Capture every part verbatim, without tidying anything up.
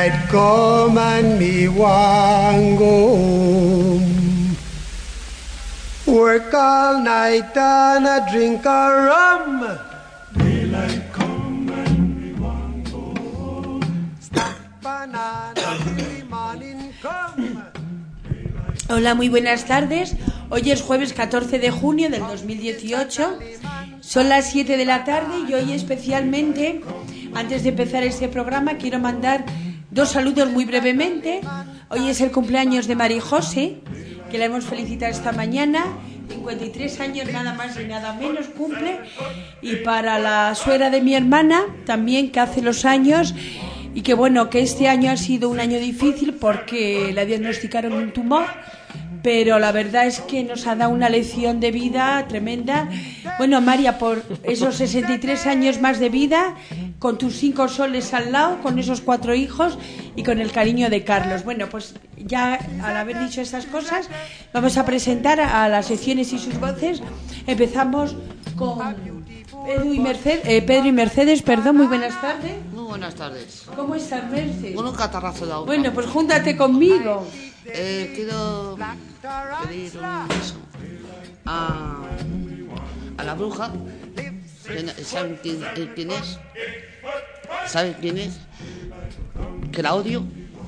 Daylight come and me want go home. Work all night and a drink a rum. Daylight come and me want go home. Stack banana till the morning come. Hola, muy buenas tardes. Hoy es jueves catorce de junio del dos mil dieciocho. Son las siete de la tarde y hoy especialmente, antes de empezar este programa, quiero mandar dos saludos muy brevemente. Hoy es el cumpleaños de Mari José, que la hemos felicitado esta mañana. cincuenta y tres años nada más y nada menos cumple. Y para la suegra de mi hermana también, que hace los años. Y que bueno, que este año ha sido un año difícil porque le diagnosticaron un tumor, pero la verdad es que nos ha dado una lección de vida tremenda. Bueno, María, por esos sesenta y tres años más de vida, con tus cinco soles al lado, con esos cuatro hijos y con el cariño de Carlos. Bueno, pues ya al haber dicho estas cosas, vamos a presentar a las secciones y sus voces. Empezamos con Pedro y Mercedes, eh, Pedro y Mercedes, perdón, muy buenas tardes. Muy buenas tardes. ¿Cómo estás, Mercedes? Con un catarrazo de agua. Bueno, pues júntate conmigo. Eh, quiero pedir un beso a, a la bruja. ¿Saben quién, quién es? ¿Saben quién es? Que la odio.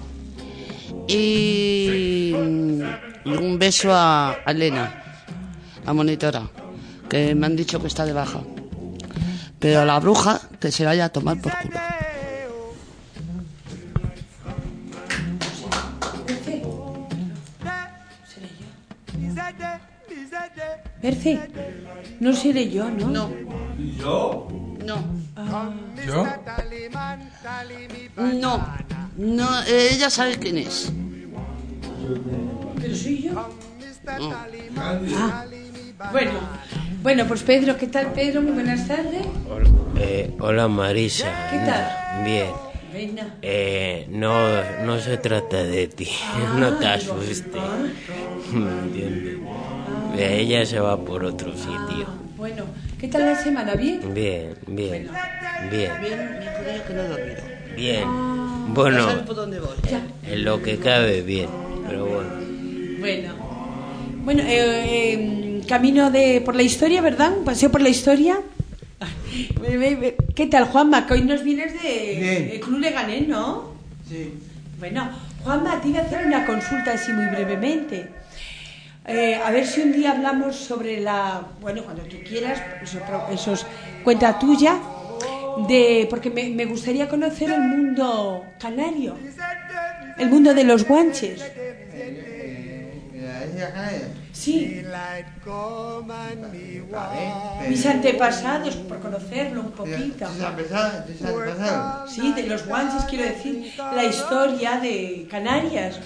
Y, y un beso a, a Elena, la monitora, que me han dicho que está de baja. Pero a la bruja que se vaya a tomar por culo. Merce, no seré yo, ¿no? No. ¿Yo? No. Ah. ¿Yo? No. No, eh, ella sabe quién es. ¿Pero soy yo? No. Ah. Bueno, bueno, pues Pedro, ¿qué tal, Pedro? Muy buenas tardes. Hola, eh, hola Marisa. ¿Qué tal? Bien. Venga. Eh, no, no se trata de ti. Ah, No te digo, asustes. ah. ¿Me entiendes? Ella se va por otro sitio. Ah, bueno, ¿qué tal la semana? ¿Bien? Bien, bien, bien, Bien, me jodía que no he dormido. bien. Ah. No Bueno, sabes por dónde voy. Ya. en lo que cabe bien, pero bueno. Bueno. Bueno, eh, eh, camino de por la historia, ¿verdad? Un paseo por la historia. ¿Qué tal, Juanma? Que hoy nos vienes de el Club Leganés, ¿no? Sí. Bueno, Juanma, te iba a hacer una consulta así muy brevemente. Eh, a ver si un día hablamos sobre la... Bueno, cuando tú quieras, eso, eso es cuenta tuya, de porque me, me gustaría conocer el mundo canario, el mundo de los guanches. Sí. Mis antepasados, por conocerlo un poquito. Sí, de los guanches, quiero decir, la historia de Canarias.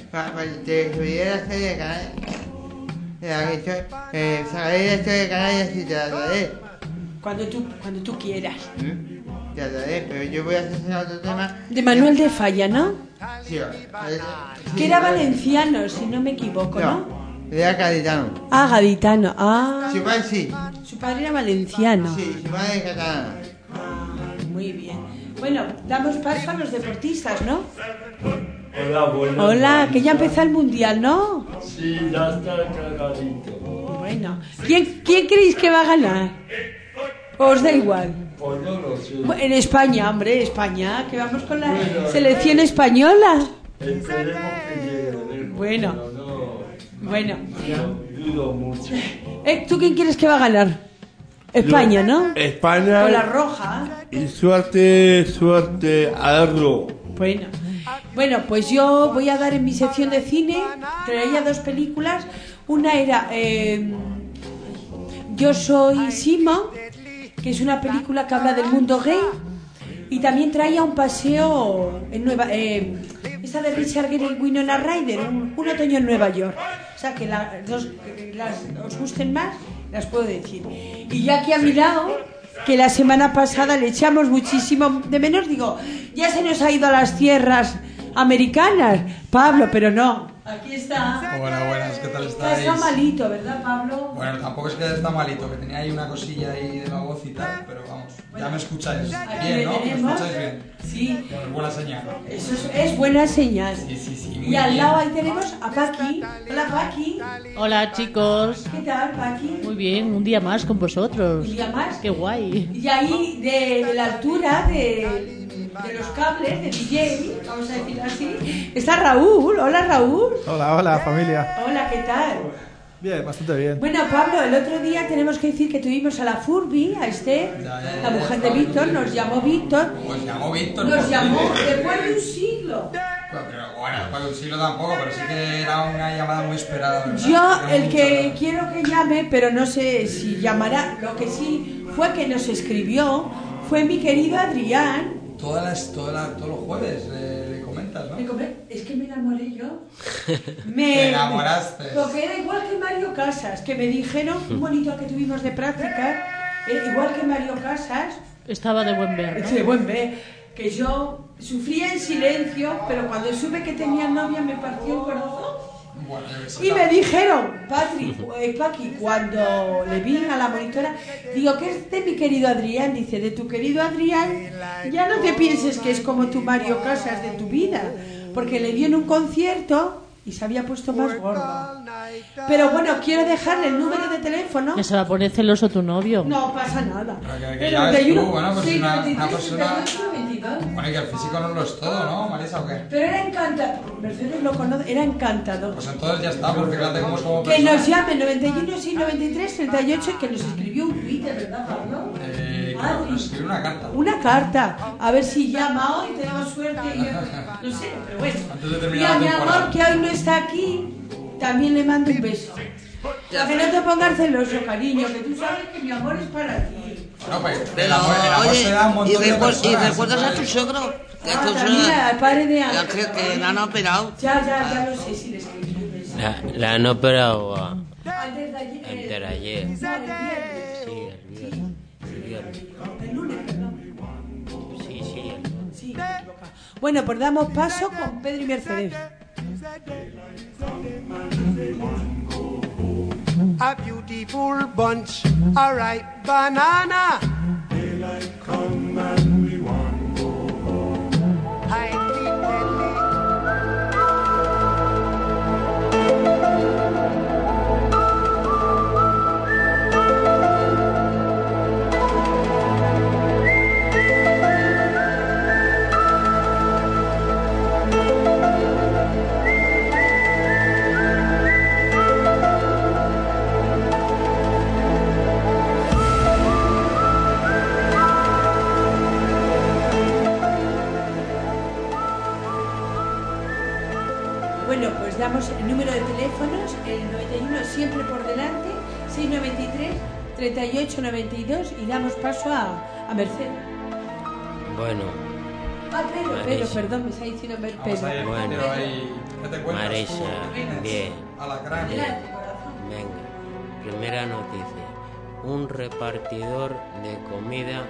Cuando tú, cuando tú quieras. Ya daré, pero yo voy a hacer otro tema. De Manuel de Falla, ¿no? Sí, Que era valenciano, si no me equivoco, ¿no? No, era gaditano. Ah, gaditano. Ah, Su padre sí. su padre era valenciano. Sí, su madre es catalana. Ah, muy bien. Bueno, damos paso a los deportistas, ¿no? Hola, buenas. Hola, que ya empezó el mundial, ¿no? Sí, ya está cargadito. Bueno, ¿quién, quién creéis que va a ganar? ¿Os da igual? Pues no lo sé. En España, hombre, España, que vamos con la selección española. Esperemos que llegue lejos. Bueno. Pero no, Bueno, no dudo mucho. eh, ¿tú quién quieres que va a ganar? España, ¿no? España. Con la roja. Y suerte, suerte a darlo. Bueno, bueno, pues yo voy a dar en mi sección de cine, traía dos películas. Una era eh, Yo soy Sima, que es una película que habla del mundo gay, y también traía Un paseo en Nueva eh, esta de Richard Gere y Winona Ryder, un, un otoño en Nueva York. O sea, que la, dos, las os gusten más, las puedo decir. Y ya que a mi lado, que la semana pasada le echamos muchísimo de menos, digo, ya se nos ha ido a las tierras americanas, Pablo, pero no. Aquí está. Hola, buenas, ¿qué tal Está, estáis? está malito, ¿verdad, Pablo? Bueno, tampoco es que está malito, que tenía ahí una cosilla ahí de la voz y tal, pero vamos, ya me escucháis Aquí bien, le ¿no? ¿Me tenemos. escucháis bien? Sí, Bueno, es buena señal. eso es, es buena señal. Sí, sí, sí. muy Y al bien. lado ahí tenemos a Paqui. Hola, Paqui. Hola chicos, ¿Qué tal, Paqui? muy bien, un día más con vosotros. Un día más. Qué guay. Y ahí, de, de la altura de, de los cables, de D J, vamos a decir así, está Raúl. Hola, Raúl. Hola, hola familia. Hola, ¿qué tal? Bien, bastante bien. Bueno, Pablo, el otro día tenemos que decir que tuvimos a la Furby, a Esther, Ya, ya, ya, la mujer ya, de Víctor, ya. nos llamó Víctor, Pues llamó Víctor. nos por llamó fin. después de un siglo. Pero, pero bueno, después de un siglo tampoco, pero sí que era una llamada muy esperada, ¿verdad? Yo, Tenía el muchas que ganas. quiero que llame, pero no sé si llamará, lo que sí fue que nos escribió, fue mi querido Adrián. Todas las, todas las, todos los jueves le, le comentas, ¿no? Me come- Es que me enamoré yo. Te enamoraste. Porque era igual que Mario Casas, que me dijeron, un bonito que tuvimos de práctica, eh, igual que Mario Casas, Estaba de buen ver, ¿no? de buen ver, que yo sufría en silencio, pero cuando supe que tenía novia me partió el corazón. Bueno, yo qué sé, Y me dijeron, Patri, eh, Paqui, cuando le vi a la monitora, digo, ¿qué es de mi querido Adrián? Dice, de tu querido Adrián, ya no te pienses que es como tu Mario Casas de tu vida, porque le dio en un concierto y se había puesto más gordo. Pero bueno, quiero dejarle el número de teléfono. Que se va a poner celoso tu novio. No pasa nada. Pero que- que El ya ves tú, noventa y uno, bueno, pues sí, una- noventa y una tres, persona- treinta y ocho, veintidós. Bueno, y que el físico no lo es todo, ¿no, Marisa, o qué? Pero era encantador, Mercedes lo conoce, era encantador. Pues entonces ya está, porque fíjate cómo es como Que persona. nos llame noventa y uno, sí, noventa y tres, treinta y ocho, que nos escribió un Twitter, ¿verdad, Pablo? Eh, claro, nos escribe una carta. Una carta, a ver si llama hoy, tenemos suerte, y, no sé, pero bueno. Antes de Y terminar a la mi temporada. amor, que hoy no está aquí, también le mando un beso. Para que no te pongas celoso, cariño, que tú sabes que mi amor es para ti. Bueno, pues el Pero, amor, el amor se da a un oye, ¿y, montón de recuer- y personas. recuerdas a tu suegro? Que Ah, tu también suegro- al padre de Ya Ángel. que, que la han operado. Ya, ya, ya lo sé, si le escribí un beso. La, la han operado a- Antes de ayer. antes de ayer. No, el viernes. Sí, el viernes. El viernes. El lunes, perdón. Sí, sí, el- Sí, me he equivocado. Bueno, pues damos paso con Pedro y Mercedes. A beautiful bunch, a ripe banana. Highly deadly. Bueno, pues damos el número de teléfonos, el noventa y uno siempre por delante, seiscientos noventa y tres, treinta y ocho noventa y dos, y damos paso a, a Mercedes. Bueno, Ah, Pedro, Marisa. Pedro, perdón, me está diciendo Mer- Vamos a ir, Pedro. Bueno. pero ahí, ¿qué te cuentas Marisa, tú? bien. Alacrán. Adelante, corazón. Venga, primera noticia. Un repartidor de comida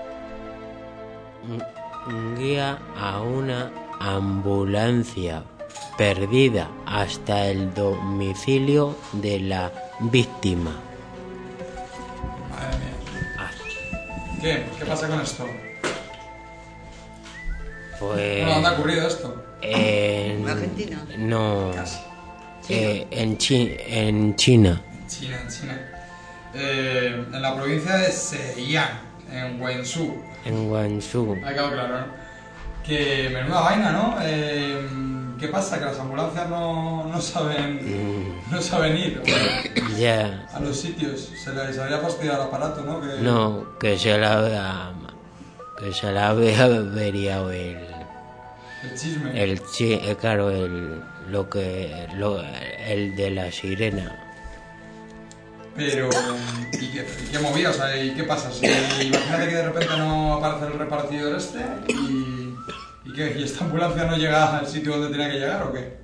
mm, guía a una ambulancia perdida hasta el domicilio de la víctima. Madre mía. Ah, ¿Qué? ¿Qué pasa con esto? Pues Bueno, ¿dónde ha ocurrido esto? en ¿En Argentina? No, Casi. eh, en, Chi- en China. China, en China. Eh, en la provincia de Zhejiang, en Wenzhou. En Guangzhou. Ha quedado claro, ¿no? Que menuda vaina, ¿no? Eh, ¿Qué pasa? Que las ambulancias no, no saben no saben ir Ya. a los sitios. Se les habría fastidiado el aparato, ¿no? Que No, que se la había, que se la había averiado el, El chisme. el chi, eh, claro, el, lo que, lo, el de la sirena. Pero, ¿y qué, y qué movida? O sea, ¿y qué pasa? Si, imagínate que de repente no aparece el repartidor este y, y que y esta ambulancia no llega al sitio donde tenía que llegar, ¿o qué?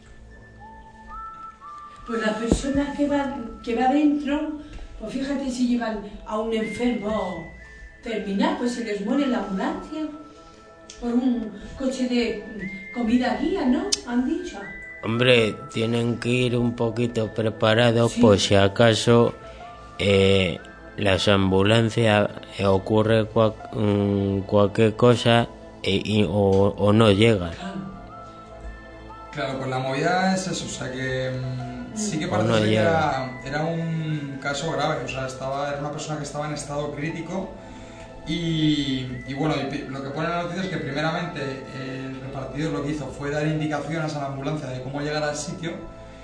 Pues la persona que va, que va dentro, pues fíjate si llevan a un enfermo terminal, pues se les muere la ambulancia por un coche de comida guía, ¿no? Han dicho. Hombre, tienen que ir un poquito preparados, sí, por si acaso eh, las ambulancias eh, ocurre cual, um, cualquier cosa eh, y, o, o no llegan. Claro, pues la movida es eso, o sea que mmm, sí que parece no que llega. era, era un caso grave, o sea, estaba, era una persona que estaba en estado crítico y, y bueno, y lo que pone en la noticia es que primeramente el repartidor lo que hizo fue dar indicaciones a la ambulancia de cómo llegar al sitio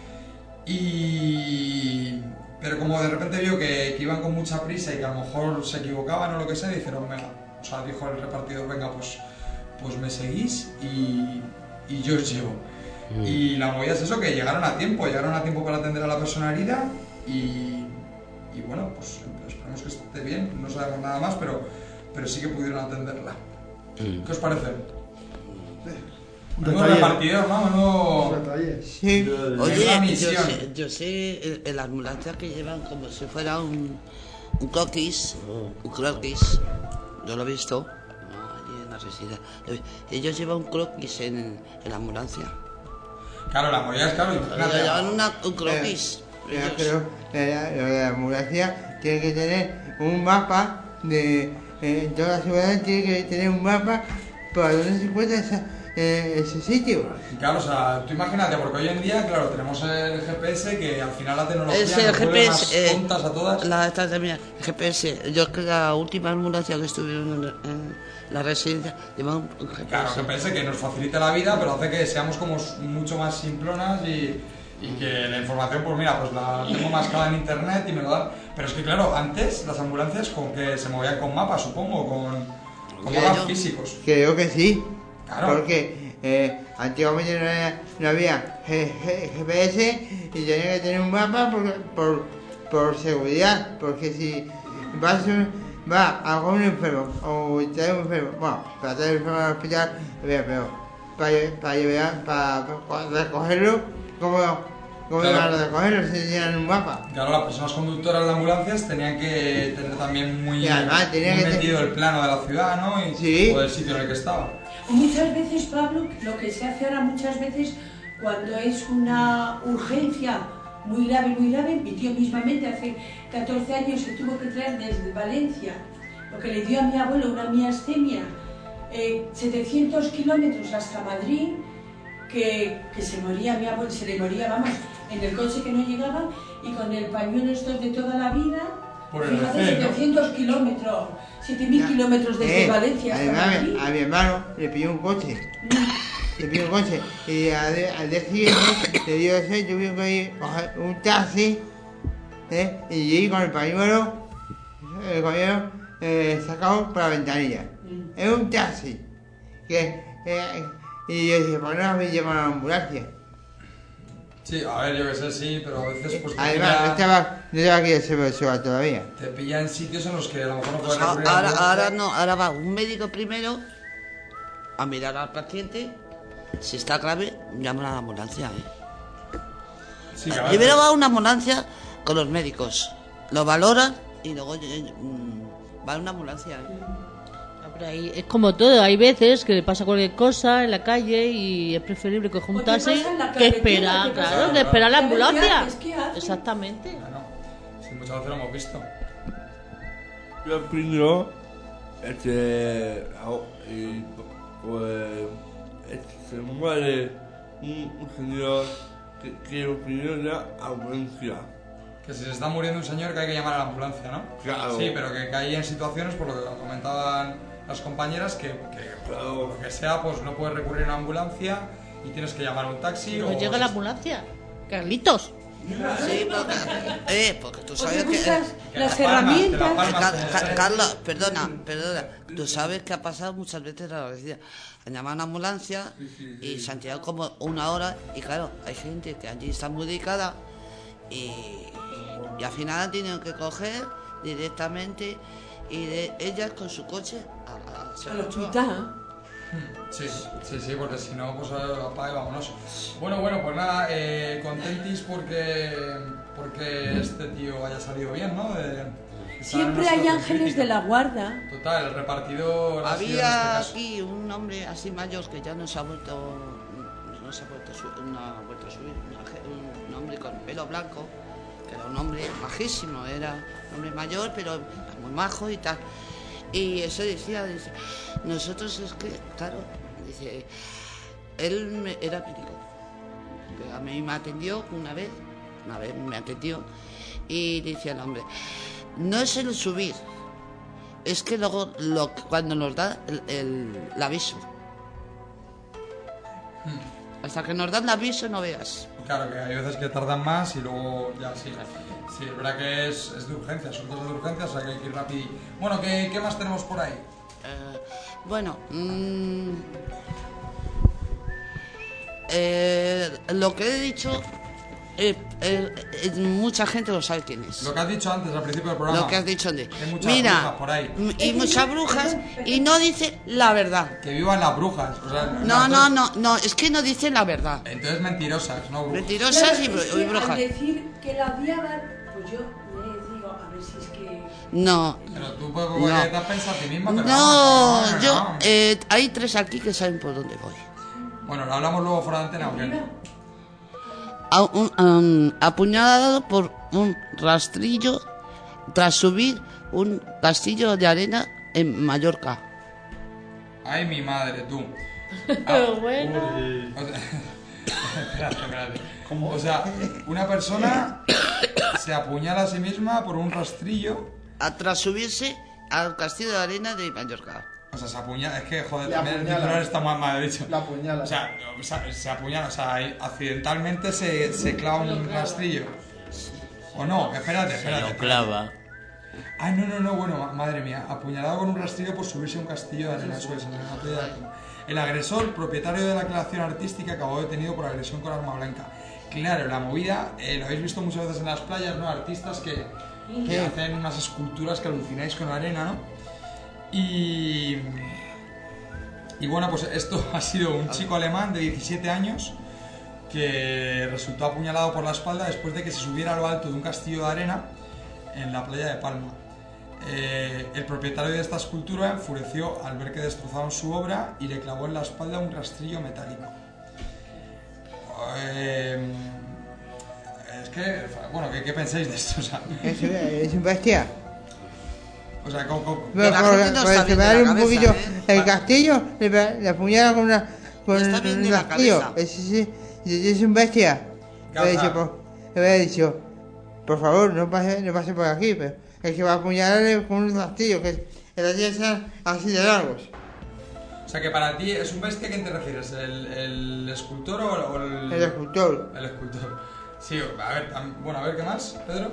y... pero como de repente vio que, que iban con mucha prisa y que a lo mejor se equivocaban o lo que sea, dijeron, venga, o sea, dijo el repartidor, venga, pues, pues me seguís y, y yo os llevo. Mm. Y la movida es eso, que llegaron a tiempo, llegaron a tiempo para atender a la persona herida y, y bueno, pues esperemos que esté bien, no sabemos nada más, pero, pero sí que pudieron atenderla. Mm. ¿Qué os parece? Menudo repartidor, ¿no? Menudo... Sí. Oye, yo sé, yo sé en la ambulancia que llevan como si fuera un, un croquis, un croquis, yo lo he visto, allí en la residencia. Ellos llevan un croquis en, en la ambulancia. Claro, la movida es claro, imagínate. Llevan una, un croquis. Pero, pero, pero lo de la ambulancia tiene que tener un mapa de... Eh, toda la ciudad tiene que tener un mapa para dónde se encuentra esa... Eh, ese sitio. Claro, o sea, tú imagínate, porque hoy en día, claro, tenemos el G P S que al final la tecnología es el nos G vuelve P S, más eh, tontas a todas. La esta también, G P S. Yo creo que la última ambulancia que estuvieron en, en la residencia llevaba un, un G P S. Claro, G P S que nos facilita la vida, pero hace que seamos como mucho más simplonas y, y que la información, pues mira, pues la tengo más clara en internet y me lo dan. Pero es que claro, antes las ambulancias con que se movían con mapas, supongo, con, con mapas físicos. Creo que sí. Claro. Porque eh, antiguamente no había, no había G, G, G P S y tenía que tener un mapa por, por, por seguridad, porque si vas va a un enfermo o trae un enfermo, bueno, para traer un enfermo al hospital, pero para, para, llevar, para, para recogerlo, ¿cómo, cómo claro. iban a recogerlo si tenían un mapa? Claro, las personas conductoras de ambulancias tenían que tener también muy, y además, tenía muy que metido el plano de la ciudad, ¿no? Y sí. o del sitio en el que estaba. Muchas veces, Pablo, lo que se hace ahora muchas veces cuando es una urgencia muy grave, muy grave, mi tío mismamente hace catorce años se tuvo que traer desde Valencia, lo que le dio a mi abuelo una miastenia, eh, setecientos kilómetros hasta Madrid, que, que se moría mi abuelo, se le moría, vamos, en el coche que no llegaba y con el pañuelo estos de toda la vida, por el fíjate, recén, setecientos kilómetros, siete mil kilómetros desde eh, Valencia hasta además, Madrid. A mi hermano le pidió un coche. Le pidió un coche y al, al día siguiente le dio ese, tuvieron que ir coger un taxi ¿eh? Y llegué con el pañuelo, el pañuelo eh, sacado por la ventanilla. Mm. Es un taxi. Que, eh, y yo dije, ¿por qué no me llaman a la ambulancia? Sí, a ver, yo que sé, sí, pero a veces pues te además, pilla, no estaba, no estaba aquí el Sebasúa todavía. Te pilla en sitios en los que a lo mejor no puedes O sea, recurrir ahora, a ahora no, ahora va un médico primero a mirar al paciente. Si está grave, llama a la ambulancia. ¿eh? Sí, claro. Primero va una ambulancia con los médicos, lo valoran y luego mmm, va una ambulancia. ¿eh? Ahí es como todo, hay veces que le pasa cualquier cosa en la calle y es preferible que juntarse que esperar, claro, que esperar la ambulancia. Exactamente. Bueno, sí, muchas veces lo hemos visto. Yo primero, este, y, pues, este, se muere un, un señor que, que primero la ambulancia. Que si se está muriendo un señor que hay que llamar a la ambulancia, ¿no? Claro. Sí, pero que, que hay en situaciones, por lo que comentaban las compañeras, que, que claro, lo que sea, pues no puedes recurrir a una ambulancia y tienes que llamar a un taxi. No o llega la ambulancia, Carlitos. Sí, porque, eh, porque tú sabes que, que las que herramientas. Car Carlos, perdona, perdona. Tú sabes que ha pasado muchas veces la decía, han llamado a una ambulancia sí, sí, sí. y se han tirado como una hora y claro, hay gente que allí está muy dedicada y, y al final han tenido que coger directamente y de ellas con su coche a, a, al hospital. Sí, sí, sí, porque si no, pues apaga y vámonos. Bueno, bueno, pues nada, eh, contentis porque porque este tío haya salido bien, ¿no? De, Siempre hay ángeles crítica. De la guarda. Total, el repartidor. Había este aquí un hombre así mayor que ya no se ha vuelto, no se ha vuelto a subir, una, vuelto a subir una, un, un hombre con pelo blanco, que era un hombre majísimo, era un hombre mayor, pero muy majo y tal. Y eso decía, dice, nosotros es que, claro, dice, él me, era médico. A mí me atendió una vez, una vez me atendió, y decía el hombre, no es el subir, es que luego lo, cuando nos da el, el, el aviso. Hmm. Hasta que nos dan el aviso no veas. Claro, que hay veces que tardan más y luego ya sí. Sí, es verdad que es, es de urgencia, son cosas de urgencia, o sea que hay que ir rápido. Bueno, ¿qué, qué más tenemos por ahí? Eh, bueno, mmm, eh, lo que he dicho, eh, eh, eh, mucha gente lo sabe quién es. Lo que has dicho antes, al principio del programa. Lo que has dicho antes. Hay muchas Mira, brujas por ahí. Y muchas brujas, y no dice la verdad. Que vivan las brujas. O sea, no, no, no, no, es que no dice la verdad. Entonces mentirosas, ¿no? Brujas. Mentirosas y, Claro, es que y brujas. Al decir que la odiaban, pues yo le digo, a ver si es que... No. Pero tú puedes no. te has pensado a ti misma, pero no, no, no, no, yo, no. Eh, hay tres aquí que saben por dónde voy. Bueno, lo hablamos luego fuera de antena, ¿o qué? A un, um, apuñalado por un rastrillo tras subir un castillo de arena en Mallorca. Ay, mi madre, tú. Pero ah, bueno. O sea, espérate, espérate. ¿Cómo? O sea, una persona se apuñala a sí misma por un rastrillo. A, tras subirse al castillo de arena de Mallorca. O sea, se apuñala, es que joder, Le también el apuñala. titular está mal, mal dicho. La apuñala. O sea, o sea, se apuñala, o sea, accidentalmente se, se clava un rastrillo. ¿O no? Espérate, espérate. Se lo clava. Ah, no, no, no, bueno, madre mía, apuñalado con un rastrillo por subirse a un castillo de arena. Eso es, en la playa de Palma. El agresor, propietario de la creación artística, acabó detenido por agresión con arma blanca. Claro, la movida, eh, lo habéis visto muchas veces en las playas, ¿no? Artistas que, que hacen unas esculturas que alucináis con la arena, ¿no? Y, y bueno, pues esto ha sido un chico alemán de diecisiete años que resultó apuñalado por la espalda después de que se subiera a lo alto de un castillo de arena en la playa de Palma. Eh, el propietario de esta escultura enfureció al ver que destrozaban su obra y le clavó en la espalda un rastrillo metálico. Eh, es que, bueno, ¿qué, qué pensáis de esto? O sea, ¿Es, es un bestia? O sea, como... como Pero la por, gente no por está bien de separar la un cabeza, poquillo ¿eh? el castillo, le, pe- le apuñala con una con No está bien un de la castillo. cabeza. Es, es, es, es un bestia. Le había dicho, por, le había dicho, por favor, no pase, no pase por aquí, pero es que va a apuñalarle con un castillo, que las días sean así de largos. O sea, que para ti es un bestia, ¿a quién te refieres? ¿El, el escultor o, o el...? El escultor. El escultor. Sí, a ver, a- bueno, a ver, ¿qué más, Pedro?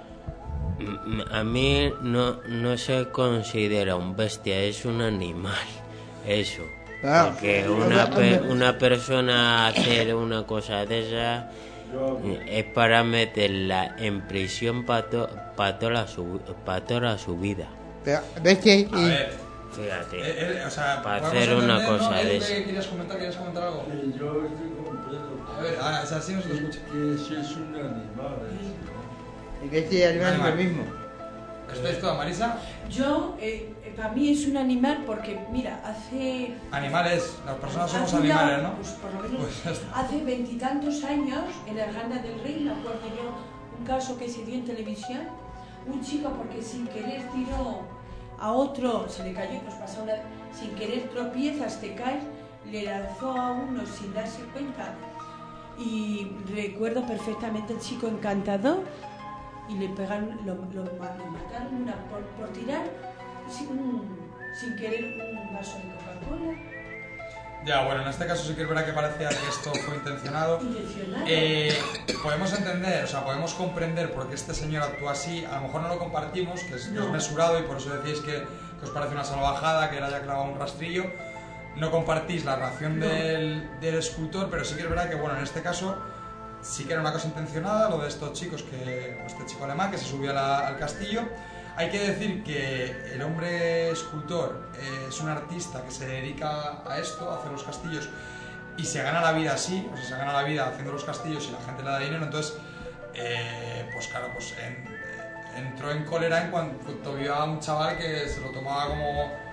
M- A mí no, no se considera un bestia, es un animal. Eso. Ah, Porque o una, sea, pe- hombre. una persona hacer una cosa de esa es para meterla en prisión para to, pa toda, su, pa toda su vida. Pero, bestia y... A ver, Fíjate. eh, eh, o sea, Para podemos hacer una entender, cosa ¿no? de ¿Qué esa. ¿Quieres comentar? ¿Quieres comentar algo? Que yo estoy con Pedro. A ver, ahora, o sea, así no se lo escucha. Que si es un animal, eso, y bestia y animal es lo mismo. ¿Estáis toda, Marisa? Yo, eh, eh, para mí es un animal porque, mira, hace... Animales, las personas somos hace ya- animales, ¿no? Pues por lo menos Pues ya está. hace veintitantos años, en la Irlanda del Rey, me acuerdo yo, un caso que se dio en televisión, un chico porque sin querer tiró a otro, se le cayó, pues pasó una... Sin querer tropiezas, te caes, le lanzó a uno sin darse cuenta. Y recuerdo perfectamente el chico encantador y le pegaron, lo, lo, lo mataron una, por, por tirar sin, un- sin querer un vaso de Coca-Cola. Ya, bueno, en este caso sí que es verdad que parecía que esto fue intencionado. Intencionado. Eh, podemos entender, o sea, podemos comprender por qué este señor actúa así. A lo mejor no lo compartimos, que es No. desmesurado y por eso decís que, que os parece una salvajada, que él haya clavado un rastrillo. No compartís la reacción No. del, del escultor, pero sí que es verdad que, bueno, en este caso sí que era una cosa intencionada, lo de estos chicos, que este chico alemán que se subió a la- al castillo. Hay que decir que el hombre escultor eh, es un artista que se dedica a esto, a hacer los castillos, y se gana la vida así, o sea, se gana la vida haciendo los castillos y la gente le da dinero. Entonces, eh, pues claro, pues en- entró en cólera en cuanto vio a un chaval que se lo tomaba como,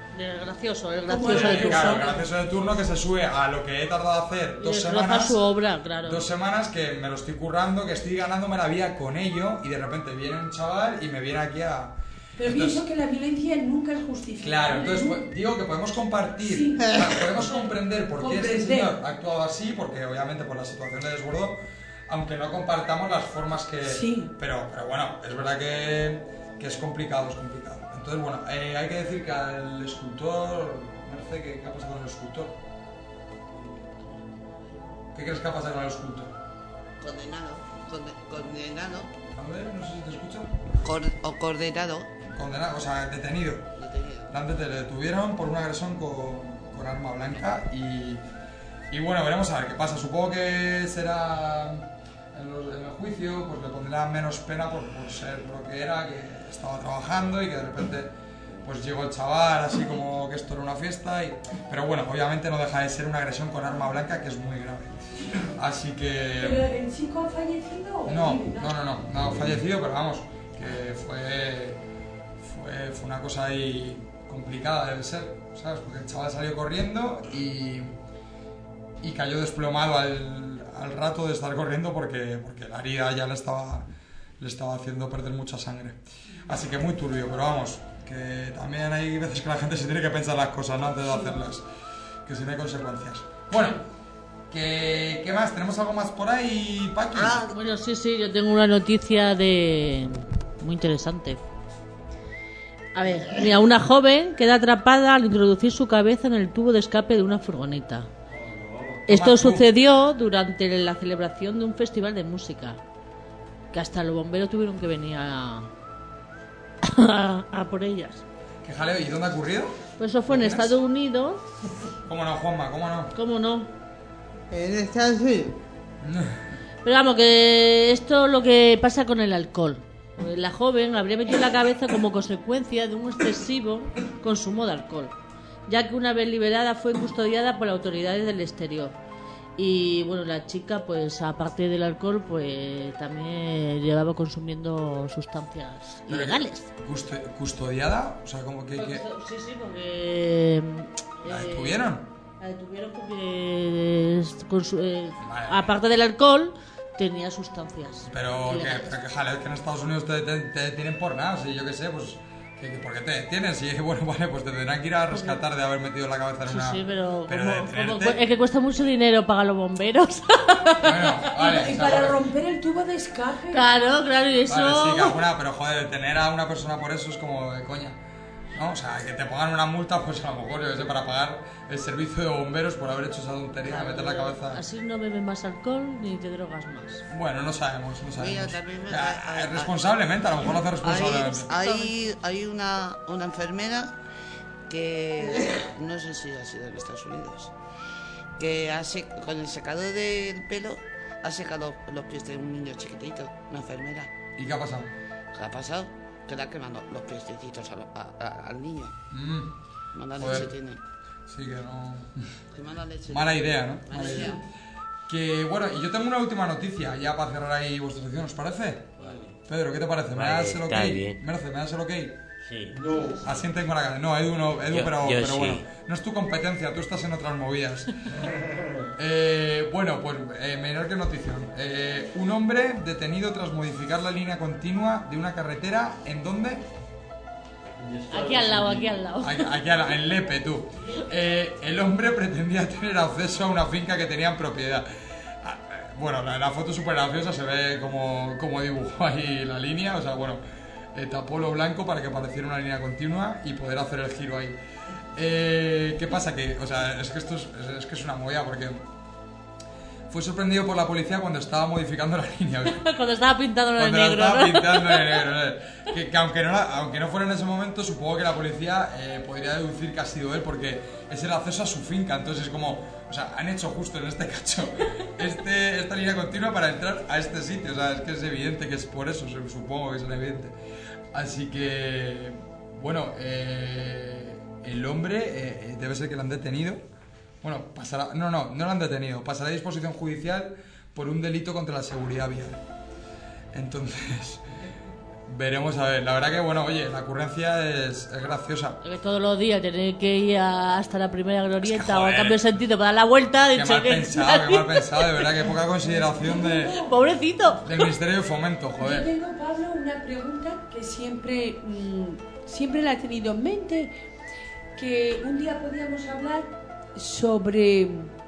El gracioso, el gracioso de Eh, turno. claro, el gracioso de turno que se sube a lo que he tardado a hacer dos Y semanas. su obra, claro. Dos semanas que me lo estoy currando, que estoy ganándome la vida con ello, y de repente viene un chaval y me viene aquí a... Pero Entonces, pienso que la violencia nunca es justificable. claro, entonces pues, digo que podemos compartir, Sí. o sea, podemos comprender por qué este Comprender. señor ha actuado así, porque obviamente por la situación de desbordo, aunque no compartamos las formas que... Sí. Pero, pero bueno, es verdad que, que es complicado, es complicado. Entonces, bueno, eh, hay que decir que al escultor... Merce, ¿qué, ¿qué ha pasado con el escultor? ¿Qué crees que ha pasado con el escultor? Condenado. Conde- condenado. A ver, no sé si te escucho. Cor- o condenado. Condenado, o sea, detenido. Detenido. Antes te le detuvieron por una agresión con, con arma blanca y, y bueno, veremos a ver qué pasa. Supongo que será en, los- en el juicio, pues le pondrán menos pena por, por ser lo que era, que estaba trabajando y que de repente pues llegó el chaval así como que esto era una fiesta. Y, pero bueno, obviamente no deja de ser una agresión con arma blanca que es muy grave. Así ¿Pero que... el chico ha fallecido? o No, vive? no, no, no, no ha fallecido, pero vamos, que fue, fue, fue una cosa ahí complicada, debe ser, ¿sabes? Porque el chaval salió corriendo y, y cayó desplomado al, al rato de estar corriendo porque, porque la herida ya le estaba, le estaba haciendo perder mucha sangre. Así que muy turbio, pero vamos, que también hay veces que la gente se tiene que pensar las cosas, ¿no? Antes de hacerlas, que si no hay consecuencias. Bueno, ¿qué, qué más? ¿Tenemos algo más por ahí, Paqui? Ah, Bueno, sí, sí, yo tengo una noticia de muy interesante. A ver, mira, una joven queda atrapada al introducir su cabeza en el tubo de escape de una furgoneta. Esto sucedió durante la celebración de un festival de música, que hasta los bomberos tuvieron que venir a, a, a por ellas. ¿Qué jaleo? ¿Y dónde ha ocurrido? Pues eso fue en ¿Lo tienes? Estados Unidos, ¿Cómo no, Juanma? ¿Cómo no? ¿cómo no? En Estados Unidos. Pero vamos, que esto es lo que pasa con el alcohol. La joven habría metido la cabeza como consecuencia de un excesivo consumo de alcohol, ya que una vez liberada fue custodiada por autoridades del exterior. Y bueno, la chica, pues aparte del alcohol, pues también llevaba consumiendo sustancias Pero ilegales. custo- ¿Custodiada? O sea, como que... que... Sí, sí, porque... ¿La eh, detuvieron? La detuvieron porque, es- consu- eh, Vale. aparte del alcohol, tenía sustancias. Pero que, ilegales. pero que jaleo, es que en Estados Unidos te, te, te detienen por nada, o sea, yo qué sé, pues... Que, que ¿por qué te detienes? Y bueno, vale, pues te tendrán que ir a rescatar de haber metido la cabeza en Sí, una... sí, pero, pero como- detenerte... como- es que cuesta mucho dinero pagar los bomberos. Bueno, vale, Y o sea, para porque- romper el tubo de escape. Claro, claro, y eso... Vale, sí, que alguna, pero joder, detener a una persona por eso es como de coña, ¿no? O sea, que te pongan una multa, pues a lo mejor, yo qué sé, para pagar el servicio de bomberos por haber hecho esa tontería de meter la cabeza... Así no bebes más alcohol ni te drogas más. Bueno, no sabemos, no sabemos. Mira, también me- Ah, hay- hay- responsablemente, a lo mejor lo hace Hay, responsablemente. hay, hay una, una enfermera que no sé si ha sido en Estados Unidos, que hace con el secador del pelo ha secado los pies de un niño chiquitito, una enfermera. ¿Y qué ha pasado? ¿Qué ha pasado? Que le ha quemado los piecitos a lo- a- a- al niño. Mm, Mala Joder. leche tiene. sí que no... Qué mala leche Mala tiene. idea, ¿no? Mala Mala idea. idea. Que bueno, y yo tengo una última noticia ya para cerrar ahí vuestra sección, ¿os parece? Pedro, ¿qué te parece? ¿Me Vale, das el ok? está bien. Merce, ¿me das el ok? Sí. Asienten con la cabeza. No, Edu no, Edu, Yo- pero, yo pero sí. bueno, no es tu competencia, tú estás en otras movidas. Eh, bueno, pues eh, menor que notición. Eh, un hombre detenido tras modificar la línea continua de una carretera, ¿en dónde? Aquí al lado, aquí al lado. Aquí, aquí a la- en Lepe, tú. Eh, el hombre pretendía tener acceso a una finca que tenía en propiedad. Ah, eh, Bueno, la, la foto es súper graciosa, se ve como, como dibujó ahí la línea, o sea, bueno, eh, tapó lo blanco para que pareciera una línea continua y poder hacer el giro ahí. Eh, ¿Qué pasa? Que, o sea, es que esto es, es- es que es una movida porque fue sorprendido por la policía cuando estaba modificando la línea. Cuando estaba pintando en Cuando negro, la estaba ¿no? pintando en negro. ¿eh? Que, que aunque, no la- aunque no fuera en ese momento, supongo que la policía eh, podría deducir que ha sido él porque es el acceso a su finca. Entonces es como, o sea, han hecho justo en este cacho este, esta línea continua para entrar a este sitio. O sea, es que es evidente que es por eso, supongo que es evidente. Así que, bueno, eh, el hombre eh, debe ser que lo han detenido. Bueno, pasará, no, no, no lo han detenido. Pasará a disposición judicial por un delito contra la seguridad vial. Entonces, Veremos a ver. La verdad que, bueno, oye, la ocurrencia es, es graciosa. Que todos los días tener que ir a- hasta la primera glorieta Es que, o al joder. cambio de sentido para dar la vuelta. Qué dicho mal que- pensado, qué mal pensado. De verdad, que poca consideración de, Pobrecito. del Ministerio de Fomento, Yo joder. tengo, Pablo, una pregunta que siempre, mm, siempre la he tenido en mente, que un día podíamos hablar sobre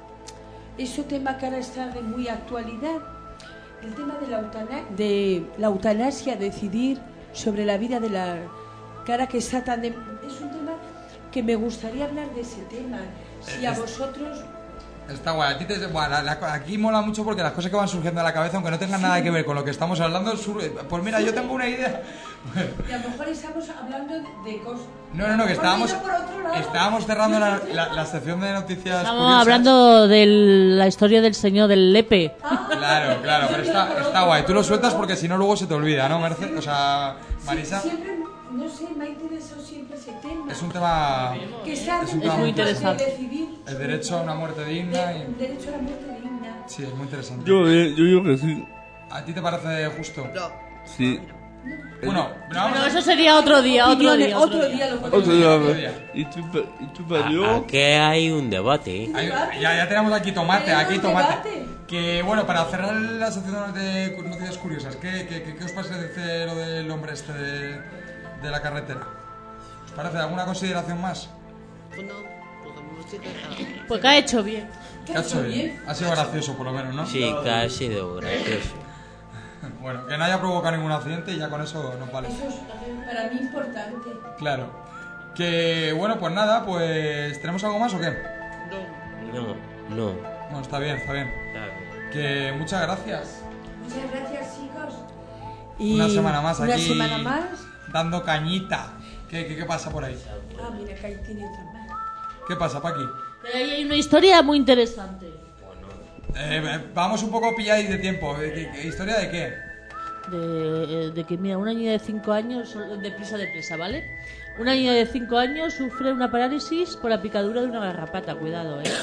ese tema que ahora está de muy actualidad, el tema de la, eutana- de la eutanasia, decidir sobre la vida de la cara que está tan de... Es un tema que me gustaría hablar de ese tema. Si a Es- vosotros... Está guay. A ti te- bueno, la- la- aquí mola mucho porque las cosas que van surgiendo de la cabeza, aunque no tengan nada que ver con lo que estamos hablando, sur- pues mira, yo tengo una idea. Y a lo mejor estamos hablando de cosas... No, no, no, que estábamos, Por otro lado, estábamos cerrando la, la- la sección de noticias Estamos curiosas. hablando de la historia del señor del Lepe. Claro, claro, pero está, está guay. Tú lo sueltas porque si no luego se te olvida, ¿no, Merce? O sea, Marisa, Siempre, no sé, me ha interesado siempre ese tema. es un tema... Que está es un dentro tema de muy interesante. decidir El derecho a una muerte digna de- y... un derecho a la muerte digna. Sí, es muy interesante. Yo, eh, yo digo que sí. ¿A ti te parece justo? No. Sí. Bueno, pero vamos Bueno, a- eso sería otro día, otro Opiniones, día. otro día lo O podemos sea, otro día. y tú, pa- y tú para A- yo. Aquí hay un debate. Ahí- ya, ya tenemos aquí tomate, Tenemos aquí tomate. debate. Que bueno, para cerrar la sección de cu- noticias curiosas, ¿qué, qué, qué- qué os parece lo del hombre este de, de la carretera? ¿Os parece alguna consideración más? Pues no, porque me estoy quejando. Pues que ha hecho bien. ¿Qué ha hecho bien? Ha sido gracioso por lo menos, ¿no? Sí, que ha sido gracioso. Bueno, que no haya provocado ningún accidente y ya con eso nos vale. Eso es para mí importante. Claro. Que bueno, pues nada, pues ¿tenemos algo más o qué? No, no. Bueno, está bien, está bien. Que muchas gracias. Muchas gracias, chicos. Una semana más Una aquí. semana más. Dando cañita. ¿Qué, qué, qué pasa por ahí? Ah, mira, que ahí tiene otra más. ¿Qué pasa, Paqui? Pero ahí hay una historia muy interesante. Eh, eh, vamos un poco pilladis de tiempo. ¿Qué, qué- qué- historia de qué? De, de que, mira, una niña de cinco años, deprisa, deprisa, ¿vale? Una niña de cinco años sufre una parálisis por la picadura de una garrapata, cuidado, ¿eh?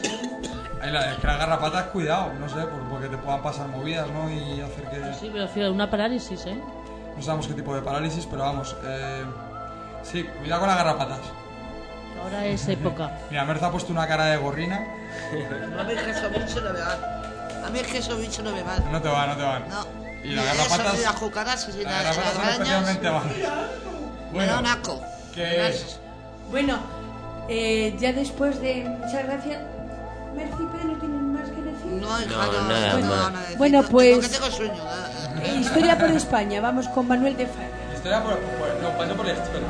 Ay, la, es que las garrapatas, cuidado, no sé, por- porque te puedan pasar movidas, ¿no? Y hacer que... Sí, pero fíjate, una parálisis, ¿eh? No sabemos qué tipo de parálisis, pero vamos. Eh, sí, cuidado con las garrapatas. Ahora es época. Mira, Merza ha puesto una cara de gorrina. A mí es que esos bichos no me van. A mí es que esos bichos no me van. No te van, no te van. No. Y las Eso, garrapatas... ni las cucarachas y Las las, garrapatas son las arañas. especialmente malas. Me da un asco. que es... Bueno, eh, ya después de... Muchas gracias. Merci, pero no tienen más que decir. No, hija, No, no, nada no, más. no, nada de Bueno, decir. pues- Porque tengo sueño. nada. Eh, Historia por España. Vamos con Manuel de Falla. Historia por... por- no, paso por la historia.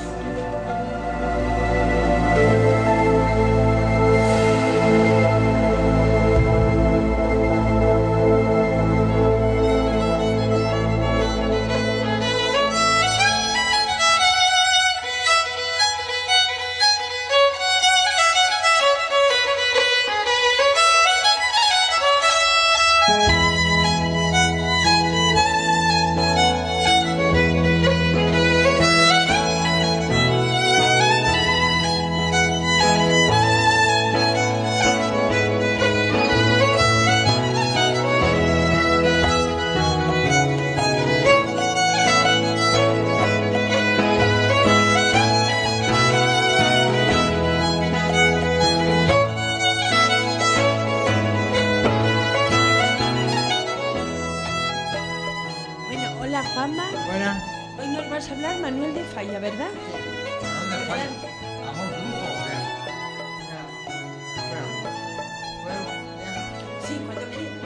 Bueno, hola Juanma. Buenas. Hoy nos vas a hablar Manuel de Falla, ¿verdad? ¿Dónde falla? ¿Amor brujo o qué? Bueno, bueno, ya. Sí, cuando quieras.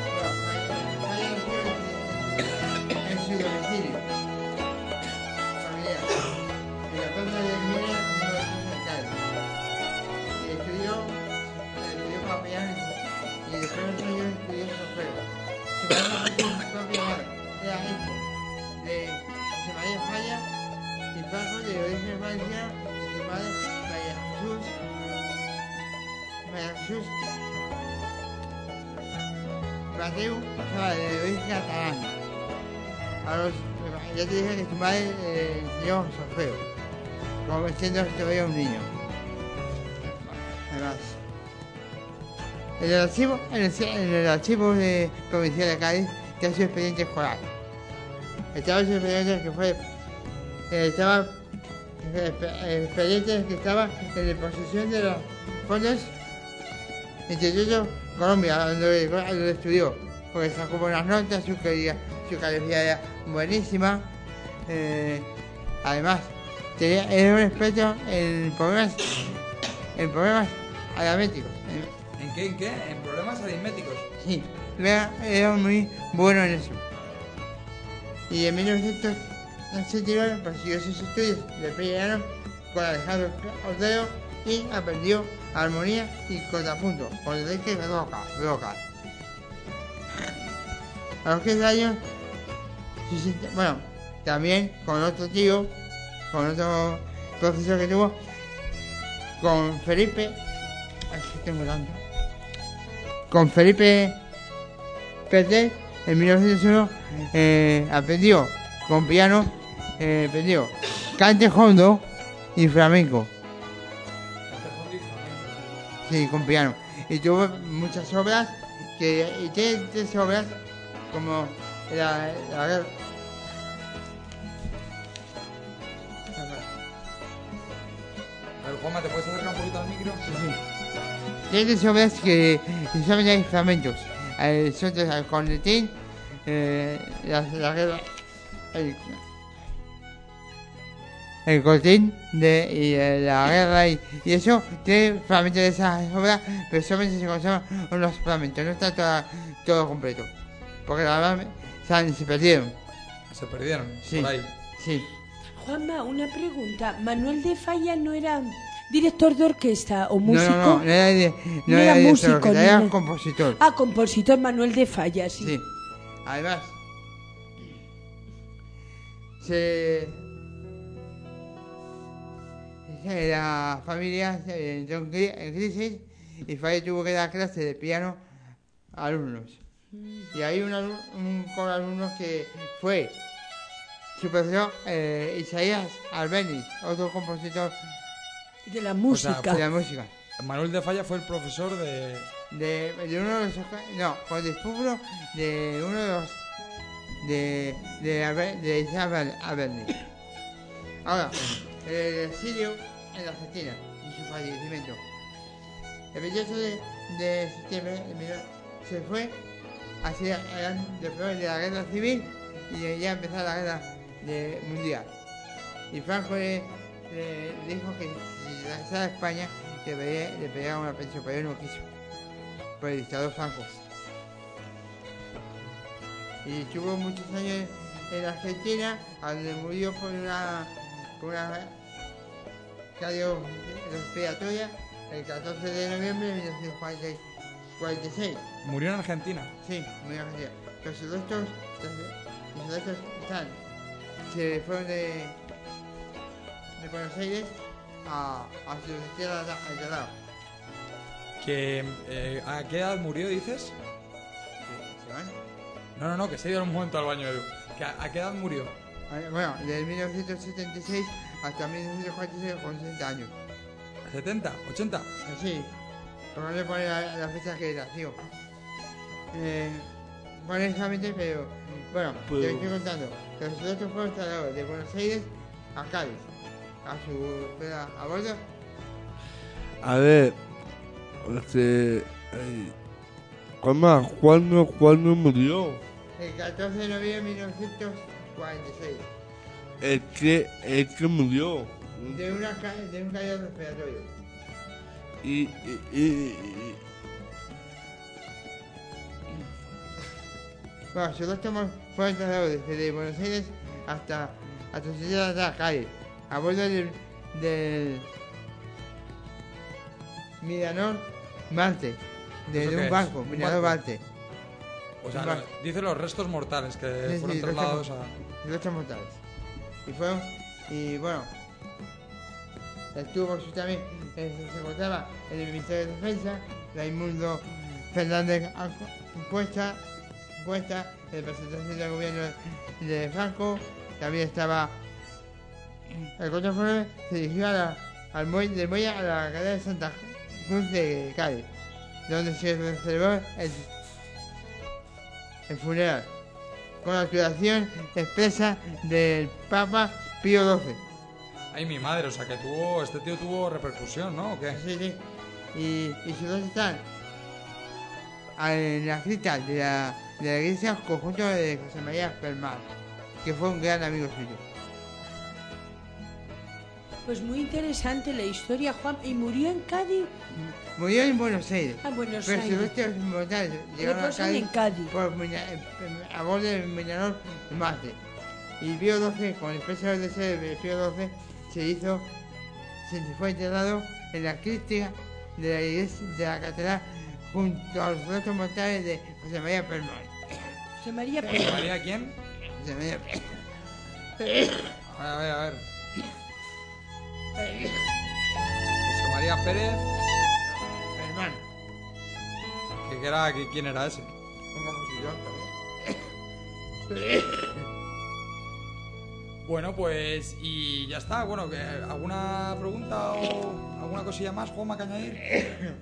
En su domicilio familiar, en la plaza de Mira, número doscientos y estudió, estudió capellán y después de ocho años estudió solfeo. Su padre fue su propia madre, era hijo de José María Falla y Paco de origen valenciano y su madre María Jesús, María Jesús Mateu, o sea, de origen catalán. A los, ya te dije que tu madre eh, enseñó solfeo, como siendo todavía un niño. Además, en el archivo, en el, en el archivo de provincial de Cádiz, que es su expediente escolar. estaba ese expediente que fue, eh, estaba, eh, el expediente que estaba en posesión de los fondos Instituto Colombia, donde, donde estudió, porque sacó buenas notas, su, calidad, su calificación era buenísima, eh, además, tenía, era un experto en problemas, en problemas aritméticos. ¿En qué? ¿En qué? ¿En problemas aritméticos? Sí, era, era muy bueno en eso. Y en mil novecientos setenta y nueve prosiguió sus estudios de piano con Alejandro Ortego y aprendió armonía y contrapunto con Enrique Broca. A los quince años, bueno, también con otro tío, con otro profesor que tuvo, con Felipe, aquí tengo tanto, con Felipe Pérez, en mil novecientos uno eh, aprendió con piano, eh, aprendió cante hondo y flamenco. Sí, con piano. Y tuvo muchas obras, que, y tiene tres obras, como la, la, la A ver, Juanma, ¿te puedes acercar un poquito al micro? Sí, sí. Tiene tres obras que saben hay fragmentos. Eh, son tres, el cornetín, eh, la, la guerra, el, el cornetín de y, eh, la guerra y, y eso tiene fragmentos de esas obras, pero solamente se conservan unos fragmentos, no está toda, todo completo. Porque la verdad se, se perdieron. Se perdieron, sí, por ahí. Sí. Juanma, una pregunta. ¿Manuel de Falla no era director de orquesta o músico? No, no, no, no era, de, no no era, era músico, orquesta, era ni... compositor. Ah, compositor Manuel de Falla, sí. Sí. Además, se... la familia entró en crisis y Falla tuvo que dar clase de piano a alumnos. Y hay un, un con alumnos que fue su profesor eh, Isaías Albeniz, otro compositor de la música. O sea, de la música. Manuel de Falla fue el profesor de... De, de uno de los... No, con discípulo de uno de los... De... De, Albe, de Isaías Albeniz. Ahora, el exilio en la Argentina y su fallecimiento. El veintiocho de, de septiembre se fue así después de la guerra civil y ya empezó la guerra de, mundial. Y Franco le, le dijo que si regresaba a España le pedía, le pedía una pensión, pero él no quiso, por el dictador Franco. Y estuvo muchos años en Argentina, donde murió por una, por una cardio respiratoria el catorce de noviembre de mil novecientos cuarenta y seis. ¿Murió en Argentina? Sí, murió en Argentina. Los restos, los restos están, se fueron de, de Buenos Aires a, a su tierra al lado. Que, eh, ¿A qué edad murió, dices? ¿Se van? No, no, no, que se ha ido un momento al baño, Edu. ¿Que a, ¿A qué edad murió? Bueno, desde mil novecientos setenta y seis hasta mil novecientos cuarenta y seis con sesenta años. ¿setenta? ¿ochenta? Sí, pero no le pone la, la fecha que nació. Eh, pone exactamente, pero bueno, Pero... te estoy contando que los otros fueron trasladados de Buenos Aires a Cádiz, a su a, a bordo. A ver, este, eh, ¿cuándo, cuándo, cuándo murió? El catorce de noviembre de mil novecientos cuarenta y seis. El que, el que murió. De, una, de un caído respiratorio. Y, y, y, y... Bueno, sus restos fueron trasladados desde Buenos Aires hasta, hasta su ciudad de Cádiz, a bordo del, del Mirador Marte, de, de un barco, ¿Un Mirador barco? Marte. O sea, lo, dice los restos mortales que Sí, fueron sí, trasladados restos, a... restos mortales. Y fueron, y bueno, estuvo también, eh, se encontraba en el Ministerio de Defensa, Raimundo Fernández Cuesta, Cuesta, en representación del gobierno de Franco, también estaba el contrafuerte, se dirigió a la, al muelle, del muelle a la cadena de Santa Cruz de Cádiz, donde se celebró el, el funeral. con la curación expresa del Papa Pío doce. Ay, mi madre, o sea que tuvo, este tío tuvo repercusión, ¿no? ¿O qué? Sí, sí. Y, y sus dos están en la cripta de la, de la iglesia conjunto de José María Pelmar, que fue un gran amigo suyo. Pues muy interesante la historia, Juan. ¿Y murió en Cádiz? Murió en Buenos Aires. Ah, Buenos pero Aires. sus restos mortales llegaron a Reposan Cádiz, en Cádiz. por mina- a bordo del minerador de Marte. Y Pío doce, con el peso de deseo de Pío doce, se hizo, se fue enterrado en la crística de la iglesia de la catedral junto a los restos mortales de José María Pelmar. José María ¿José Pérez. María quién? José María A ver, a ver. José María Pérez. Pelmar, ¿Qué, qué era, qué- ¿Quién era ese? un compositor también. Bueno, pues y ya está. Bueno, que- ¿alguna pregunta o alguna cosilla más, Juanma, que añadir?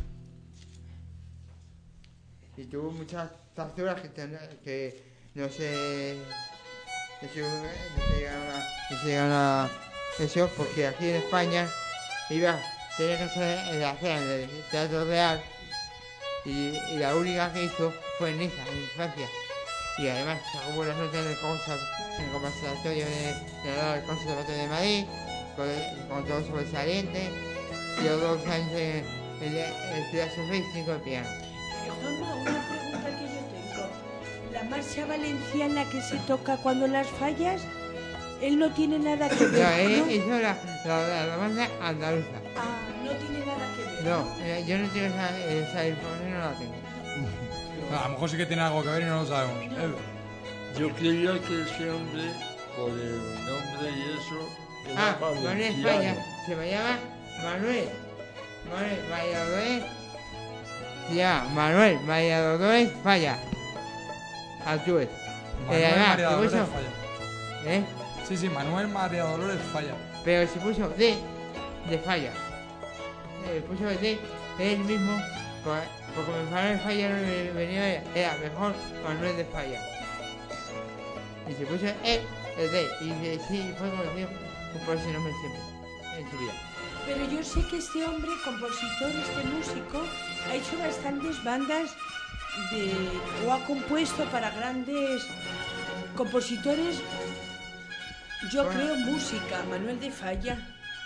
Y tuvo muchas torturas que, ten- que no se no se, no se llegaron a, no se llegaron a eso, porque aquí en España iba tenía que hacer en la cena del Teatro Real y, y la única que hizo fue en Niza, en Francia, y además sacó buenas notas en el conserv- en el conservatorio de, de, del Conservatorio de Madrid con, con todo sobresaliente y los dos años en el estudiar Sofía y cinco de piano. Eh, Juanma, una pregunta que yo tengo. La marcha valenciana que se toca cuando las fallas, él no tiene nada que No, ver, él ¿no? hizo la, la, la, la banda andaluza. Ah, no tiene nada que ver. No, eh, yo no tengo esa, esa información, no la tengo. No, a lo mejor sí que tiene algo que ver y no lo sabemos. Eh, Yo creía que ese hombre, por el nombre y eso, era Ah, Manuel valenciano. España, se me llama Manuel. Manuel Valladolid. Se llama Manuel Valladolid Falla. Altúez. Manuel Eh, además, María se Dolores puso- Falla. ¿Eh? Sí, sí, Manuel María Dolores Falla. Pero se puso D de Falla. Eh, puso D, él mismo, por- porque Manuel Falla no me- venía, era mejor Manuel de Falla. Y se puso E, el D, y eh, sí, fue conocido por ese nombre siempre, en su vida. Pero yo sé que este hombre, compositor, este músico, ha hecho bastantes bandas de, o ha compuesto para grandes compositores, yo Bueno. creo, música. Manuel de Falla.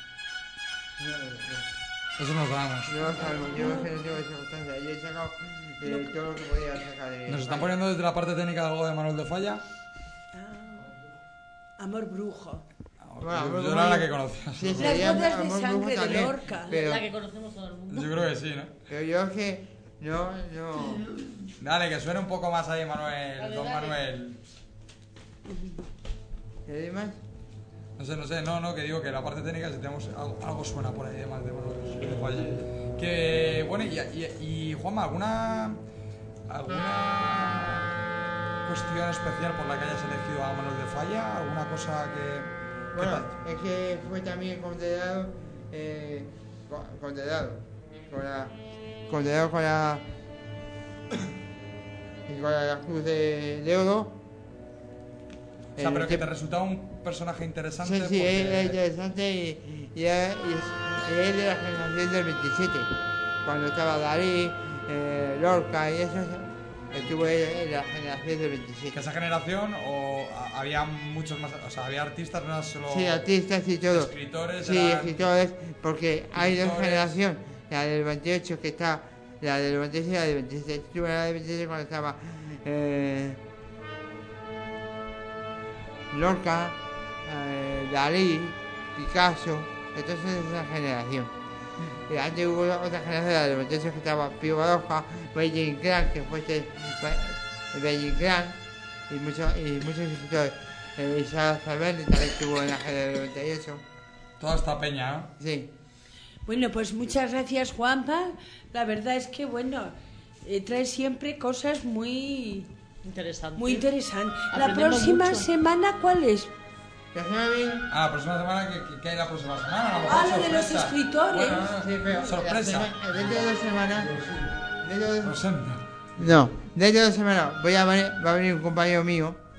Eso no lo sabemos. No lo sabemos, yo no sé, no tengo esa constancia. Yo he sacado eh, todo lo que podía sacar de. Nos están poniendo desde la parte técnica algo de Manuel de Falla. Ah, Amor Brujo. Bueno, yo Amor yo era la Brujo- que conocía. Sí, se Las llama bodas de Amor Brujo sangre de también, Lorca. Pero, La que conocemos todo el mundo. Yo creo que sí, ¿no? pero yo es que no, no. Dale, que suene un poco más ahí, Manuel, Dale, don dale. Manuel. ¿Qué demás? No sé, no sé, no, no, que digo que la parte técnica si tenemos algo, algo suena por ahí además de Manuel de Falla. Que, bueno, y, y, y Juanma, ¿alguna, ¿alguna cuestión especial por la que hayas elegido a Manuel de Falla? ¿Alguna cosa que...? que Bueno, te- es que fue también condenado, eh, co- condenado, con la, condenado con la, y con la cruz de, de oro. O sea, Eh, pero que que- te resultaba un personaje interesante. Sí, sí, porque- es, es interesante y, y, es, y es- y es de la generación del veintisiete, cuando estaba Dalí, eh, Lorca y eso, estuvo en en la generación del veintisiete. que esa generación o a- había muchos más, o sea, había artistas, no era solo Sí, artistas y todo. escritores, Sí, eran- escritores, porque hay dos pintores. generaciones, la del veintiocho que está, la del veintiséis y la del veintisiete. Estuve en la del veintisiete cuando estaba eh, Lorca, eh, Dalí, Picasso, entonces es esa generación. Y antes hubo otra generación, la del veintiocho que estaba Pío Baroja, Valle Inclán, que fue este Valle Inclán, y muchos, y muchos escritores. Eh, Isabel Fernández también estuvo en la generación del noventa y ocho. Toda esta peña, ¿no? Sí. Bueno, pues muchas gracias, Juanpa. La verdad es que, bueno, eh, trae siempre cosas muy, Interesante. muy interesantes. La Aprendemos próxima mucho. semana, ¿cuál es? La semana viene. Ah, la próxima semana, ¿qué, qué- qué hay la próxima semana? A lo mejor Ah, lo de los sorpresa. escritores. Bueno, no, no, Sí, pero sorpresa. la sema- dentro de dos semanas. Dentro de, Rosenda. no, dentro de dos semanas voy a venir, va a venir un compañero mío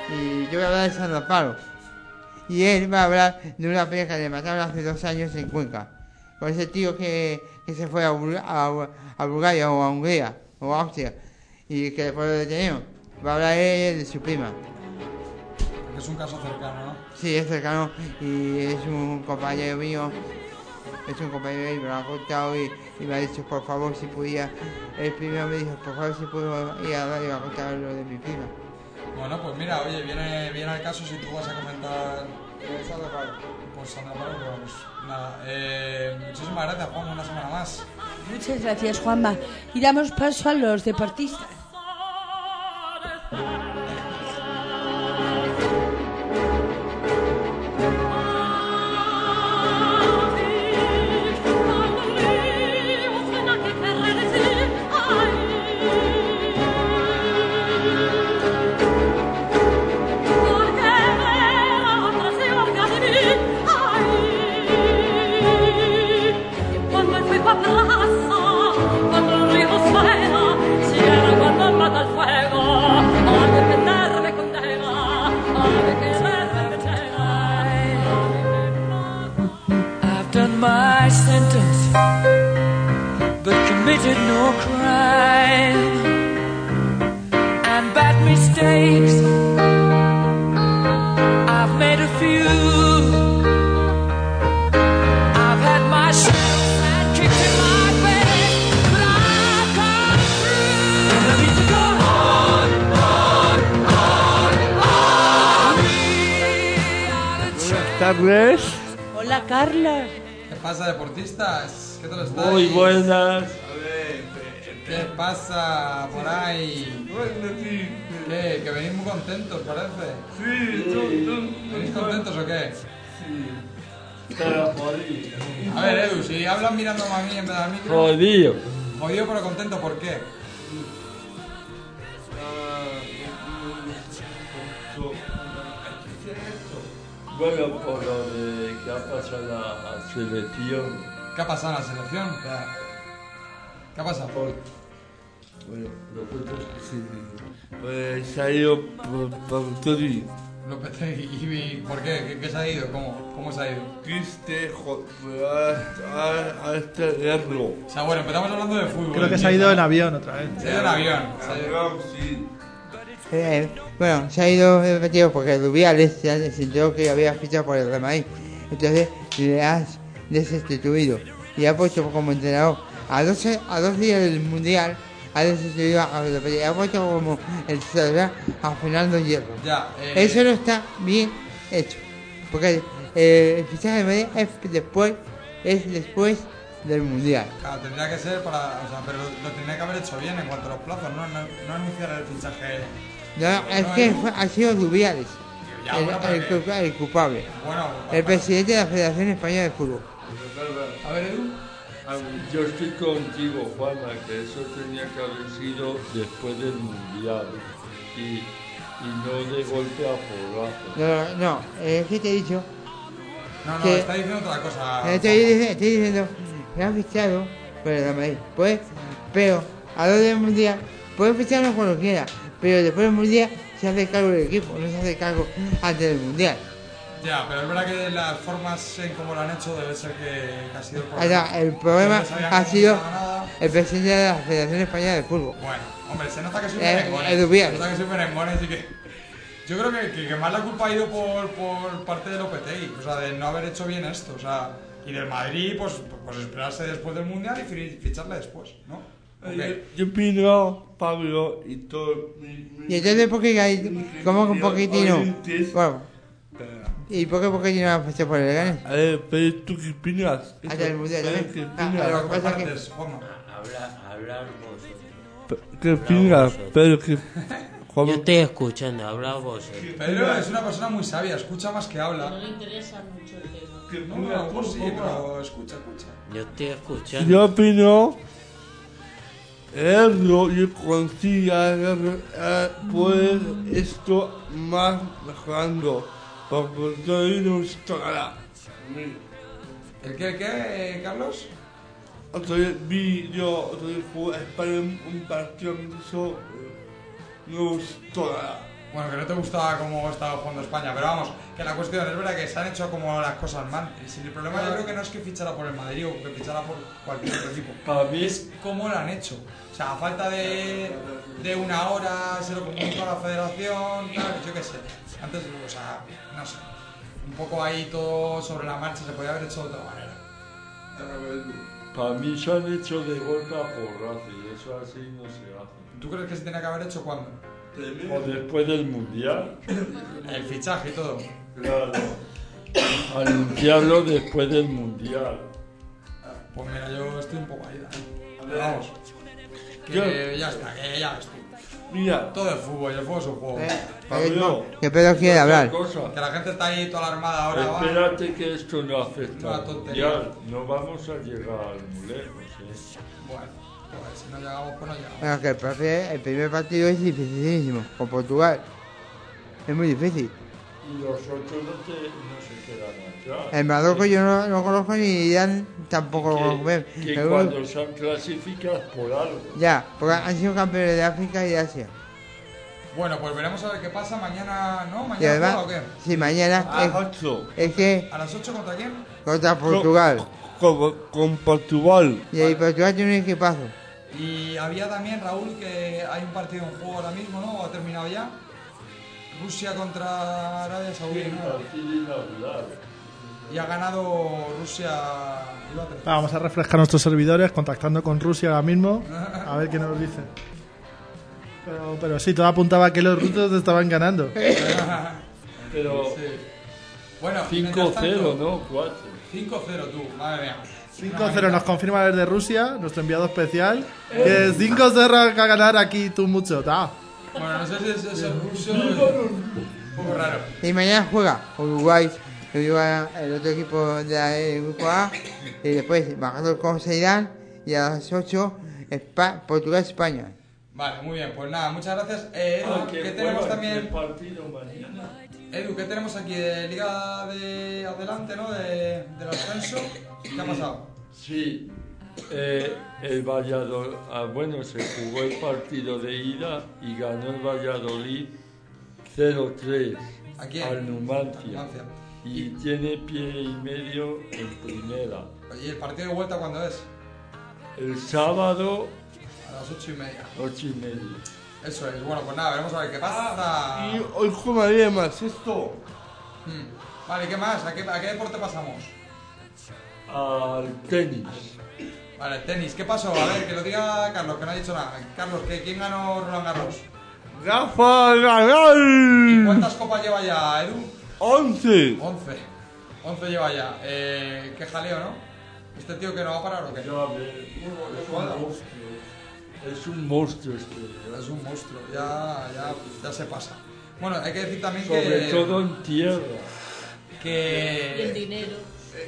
y yo voy a hablar de San Palo. Y él va a hablar de una pelea que le mataron hace dos años en Cuenca. Con ese tío que, que se fue a, Bul- a, a Bulgaria o a Hungría o a Austria y que después lo detenieron. Va a hablar él de su prima. Es un caso cercano, ¿no? Sí, es cercano y es un compañero mío. Es un compañero y me lo ha contado y, y me ha dicho por favor si podía. El primero me dijo por favor si puedo ir a dar y a contar lo de mi prima. Bueno, pues mira, oye, viene, viene al caso si tú vas a comentar. Pues Sandra Paro. Pues Sandra Paro, pues nada. Eh, muchísimas gracias, Juan, una semana más. Muchas gracias, Juanma. Y damos paso a los deportistas. My sentence, but committed no crime, and bad mistakes I've made a few. I've had my shells and kicked in my bed, but I've come through. And I need to go on, on, on, on. Buenas tardes. Hola, Carlos. ¿Qué pasa, deportistas? ¿Qué tal estáis? Muy buenas. ¿Qué pasa por ahí? Bueno, sí. ¿Qué? Que venís muy contentos, parece. Sí, son, son, ¿Venís contentos o qué? Sí. Pero jodido. A ver, Edu, si hablas mirándome a mí en vez del micro. Jodido. Jodido pero contento, ¿por qué? Bueno, por lo de que ha pasado la selección. ¿Qué ha pasado en la selección? ¿Qué ha pasado? Bueno, nosotros sí. Pues se ha ido por, por Tori. Lopetegui, ¿y por qué? ¿Qué, qué se ha ido? ¿Cómo, ¿Cómo se ha ido? Triste, joder, a, a, a este verlo. O sea, bueno, empezamos hablando de fútbol. Creo que se ha ido en avión otra vez. Se ha ido en avión. Se ha ido. Sí. Eh, bueno, se ha ido repetido porque Rubiales ya se enteró que había fichado por el Real Madrid. Entonces le has destituido y ha puesto como entrenador a dos, a dos días del Mundial. Ha destituido a Rubiales. Ha puesto como el titular a Fernando Hierro. Ya, eh... Eso no está bien hecho. Porque eh, el fichaje de Madrid es después, es después del Mundial. Claro, tendría que ser para... O sea, pero lo tendría que haber hecho bien en cuanto a los plazos, no, no, no anunciar el fichaje... No, es no, que no. fue, ha sido Rubiales Ya, el, bueno, el, pero que- el culpable. Bueno, El presidente de la Federación Española de Fútbol. a ver, Edu. Yo estoy contigo, Juanma, que eso tenía que haber sido después del Mundial y, y no de golpe a porrazo. No, no, es que te he dicho. No, no, que- está diciendo otra cosa. Estoy, dic- estoy diciendo que han fichado por el Real Madrid. Pues, pero a lo del Mundial, puede ficharlo cuando quiera, pero después del Mundial se hace cargo del equipo, no se hace cargo antes del Mundial. Ya, pero es verdad que las formas en cómo lo han hecho debe ser que, que ha sido el O problema. sea, el problema No sabían ha cómo sido funcionaba nada. el presidente de la Federación Española de Fútbol. Bueno, hombre, se nota que soy Eh, merengones. Edu Biel. Se nota que soy merengones y que... Yo creo que, que, que más la culpa ha ido por, por parte de Lopetegui, o sea, de no haber hecho bien esto, o sea, y del Madrid, pues, pues esperarse después del Mundial y fi- ficharle después, ¿no? ¿O qué? Yo, yo opino, Pablo, y todo. Mi, mi, Y entonces, ¿por qué hay, como que Pochettino? oyentes. Bueno, ¿y por qué Pochettino ha fichado por el Leganés? A ver, pero tú qué opinas. Antes del Mundial Pero, también. ¿qué Ah, opinas? pero lo que pasa es que... Partes, Juanma. Hablar, hablar vosotros. ¿Qué opinas? Pero que. Yo estoy escuchando, hablar vosotros. Pedro es una persona muy sabia, escucha más que No habla. le interesa mucho el tema. que No, no, pues sí, pero escucha, escucha. Yo estoy escuchando. Yo opino. Erro y consiga eh, pues esto más mejorando. Porque todavía no estoy nada. ¿El qué, el qué, eh, Carlos? Otro día vi yo, otro día jugó España un partido que hizo. No gustó nada. Bueno, que no te gustaba cómo estaba jugando España, pero vamos, que la cuestión es verdad que se han hecho como las cosas mal. Y si el problema yo creo que no es que fichara por el Madrid o que fichara por cualquier otro equipo. Para mí Es cómo lo han hecho. O sea, a falta de, de una hora se lo comunicó a la federación, tal, yo qué sé. Antes, o sea, no sé. Un poco ahí todo sobre la marcha, se podía haber hecho de otra manera. Para mí se han hecho de golpe a porrazo y eso así no se hace. ¿Tú crees que se tenía que haber hecho cuándo? O después del Mundial. El fichaje y todo. Claro. Anunciarlo después del Mundial. Pues mira, yo estoy un poco ahí, ¿eh? Vamos. Que Yo- ya está, que ya ves tú. Mira, Todo es fútbol, y el fútbol es un juego. Eh, Pablo, eh, ¿Qué pedo quiere otra hablar? cosa. Que la gente está ahí toda alarmada ahora. va. Espérate que esto no afecta Una al tontería. Mundial. No vamos a llegar muy lejos, ¿eh? Bueno, pues si no llegamos, pues no llegamos. Bueno, que el, profe- el primer partido es dificilísimo, con Portugal. Es muy difícil. Y los otros no, te, no se quedan atrás. El Marruecos yo no lo conozco ni Irán tampoco lo conozco. Que, que Pero- cuando se han clasificado por algo. Ya, porque han sido campeones de África y de Asia. Bueno, pues veremos a ver qué pasa mañana, ¿no? Y ¿Mañana además, juega o qué? sí, mañana Ah, es, ocho. es que ¿A las ocho contra quién? contra Portugal. Con, con Portugal. Y ahí Portugal tiene un equipazo. Y había también, Raúl, que hay un partido en juego ahora mismo, ¿no? ¿O ha terminado ya? Rusia contra Arabia Saudí, ¿no? Y ha ganado Rusia. iba a tres. Vamos a refrescar nuestros servidores contactando con Rusia ahora mismo. A ver qué nos dicen. Pero, pero sí, todo apuntaba a que los rusos estaban ganando. Pero Sí. Bueno, cinco cero, ¿no? cuatro. cinco cero tú, madre mía. cinco cero nos confirma desde Rusia, nuestro enviado especial. Que cinco cero a ganar aquí tú mucho. Ta. Bueno, no sé si es, es el ruso. Un poco raro. Y mañana juega Uruguay, Uruguay, el otro equipo de la eh, grupo A. Y después bajando con Irán. Y a las ocho, Espa- Portugal-España. Vale, muy bien, pues nada, muchas gracias. Eh, Edu, Ah, ¿qué que tenemos juegan también? el partido mañana. Edu, ¿qué tenemos aquí de Liga de Adelante, ¿no? De, del ascenso. ¿Qué ha pasado? Sí, eh, el Valladolid, ah, bueno, se jugó el partido de ida y ganó el Valladolid cero tres ¿A quién? al Numancia. Numancia. Y tiene pie y medio en primera. ¿Y el partido de vuelta cuándo es? El sábado, A las ocho y media. ocho y medio. Eso es, bueno, pues nada, veremos a ver qué pasa. Y hoy jugaría más esto. Hmm. Vale, ¿qué más? ¿A qué, ¿A qué deporte pasamos? Al tenis. Vale, tenis, ¿qué pasó? A ver, que lo diga Carlos, que no ha dicho nada. Carlos, ¿qué, ¿quién ganó Roland Garros? Rafa Nadal. ¿Cuántas copas lleva ya, Edu? Once. Once. Once lleva ya. Eh, qué jaleo, ¿no? ¿Este tío que no va a parar o qué? Ya ve, es un monstruo. Es un monstruo este. Es un monstruo, ya, ya, ya se pasa. Bueno, hay que decir también Sobre que... todo en tierra. Y el Que... dinero.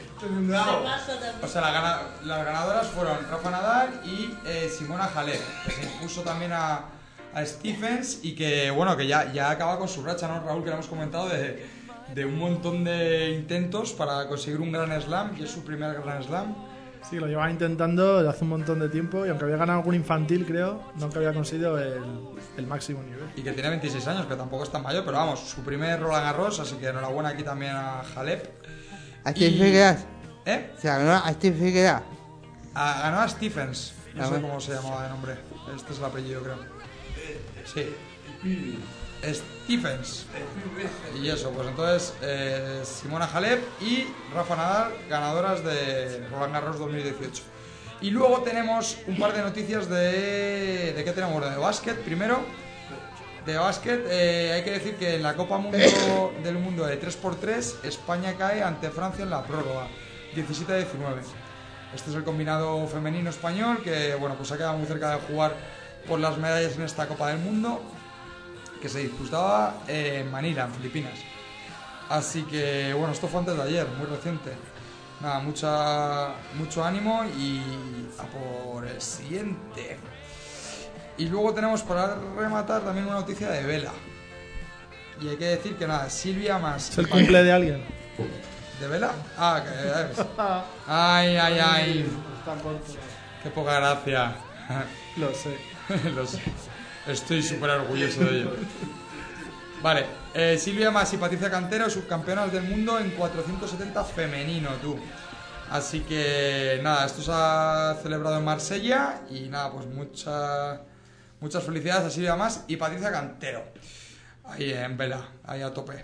O sea, la gana- las ganadoras fueron Rafa Nadal y eh, Simona Halep, que se impuso también a, a Stephens y que, bueno, que ya, ya acaba con su racha, ¿no, Raúl? Que le hemos comentado de, de un montón de intentos para conseguir un Grand Slam, y es su primer Grand Slam. Sí, lo llevan intentando desde hace un montón de tiempo y aunque había ganado algún infantil, creo, nunca había conseguido el, el máximo nivel. Y que tiene veintiséis años, que tampoco es tan mayor, pero vamos, su primer Roland Garros, así que enhorabuena aquí también a Halep. ¿A Steve Y- Figueras? ¿Eh? Se ganó a Steve Figueras. A- ganó a Stephens, no Ah, sé bueno. cómo se llamaba de nombre, este es el apellido, creo. Sí. Stephens. Y eso, pues entonces eh, Simona Halep y Rafa Nadal, ganadoras de Roland Garros dos mil dieciocho. Y luego tenemos un par de noticias de... ¿De qué tenemos? De básquet primero. De básquet, eh, hay que decir que en la Copa Mundo del Mundo de tres por tres, España cae ante Francia en la prórroga, diecisiete a diecinueve. Este es el combinado femenino español que, bueno, pues ha quedado muy cerca de jugar por las medallas en esta Copa del Mundo, que se disputaba en Manila, en Filipinas. Así que, bueno, esto fue antes de ayer, muy reciente. Nada, mucha, mucho ánimo y a por el siguiente. Y luego tenemos para rematar también una noticia de vela. Y hay que decir que nada, Silvia más... Es el cumple de alguien. ¿De vela? Ah, que... Ay, ay, ay. Está corto. Qué poca gracia. Lo sé. Lo sé. Estoy súper orgulloso de ello. Vale, eh, Silvia Mas y Patricia Cantero, subcampeonas del mundo en cuatrocientos setenta femenino, tú. Así que nada, esto se ha celebrado en Marsella y nada, pues muchas muchas felicidades a Silvia Mas y Patricia Cantero. Ahí en vela, ahí a tope.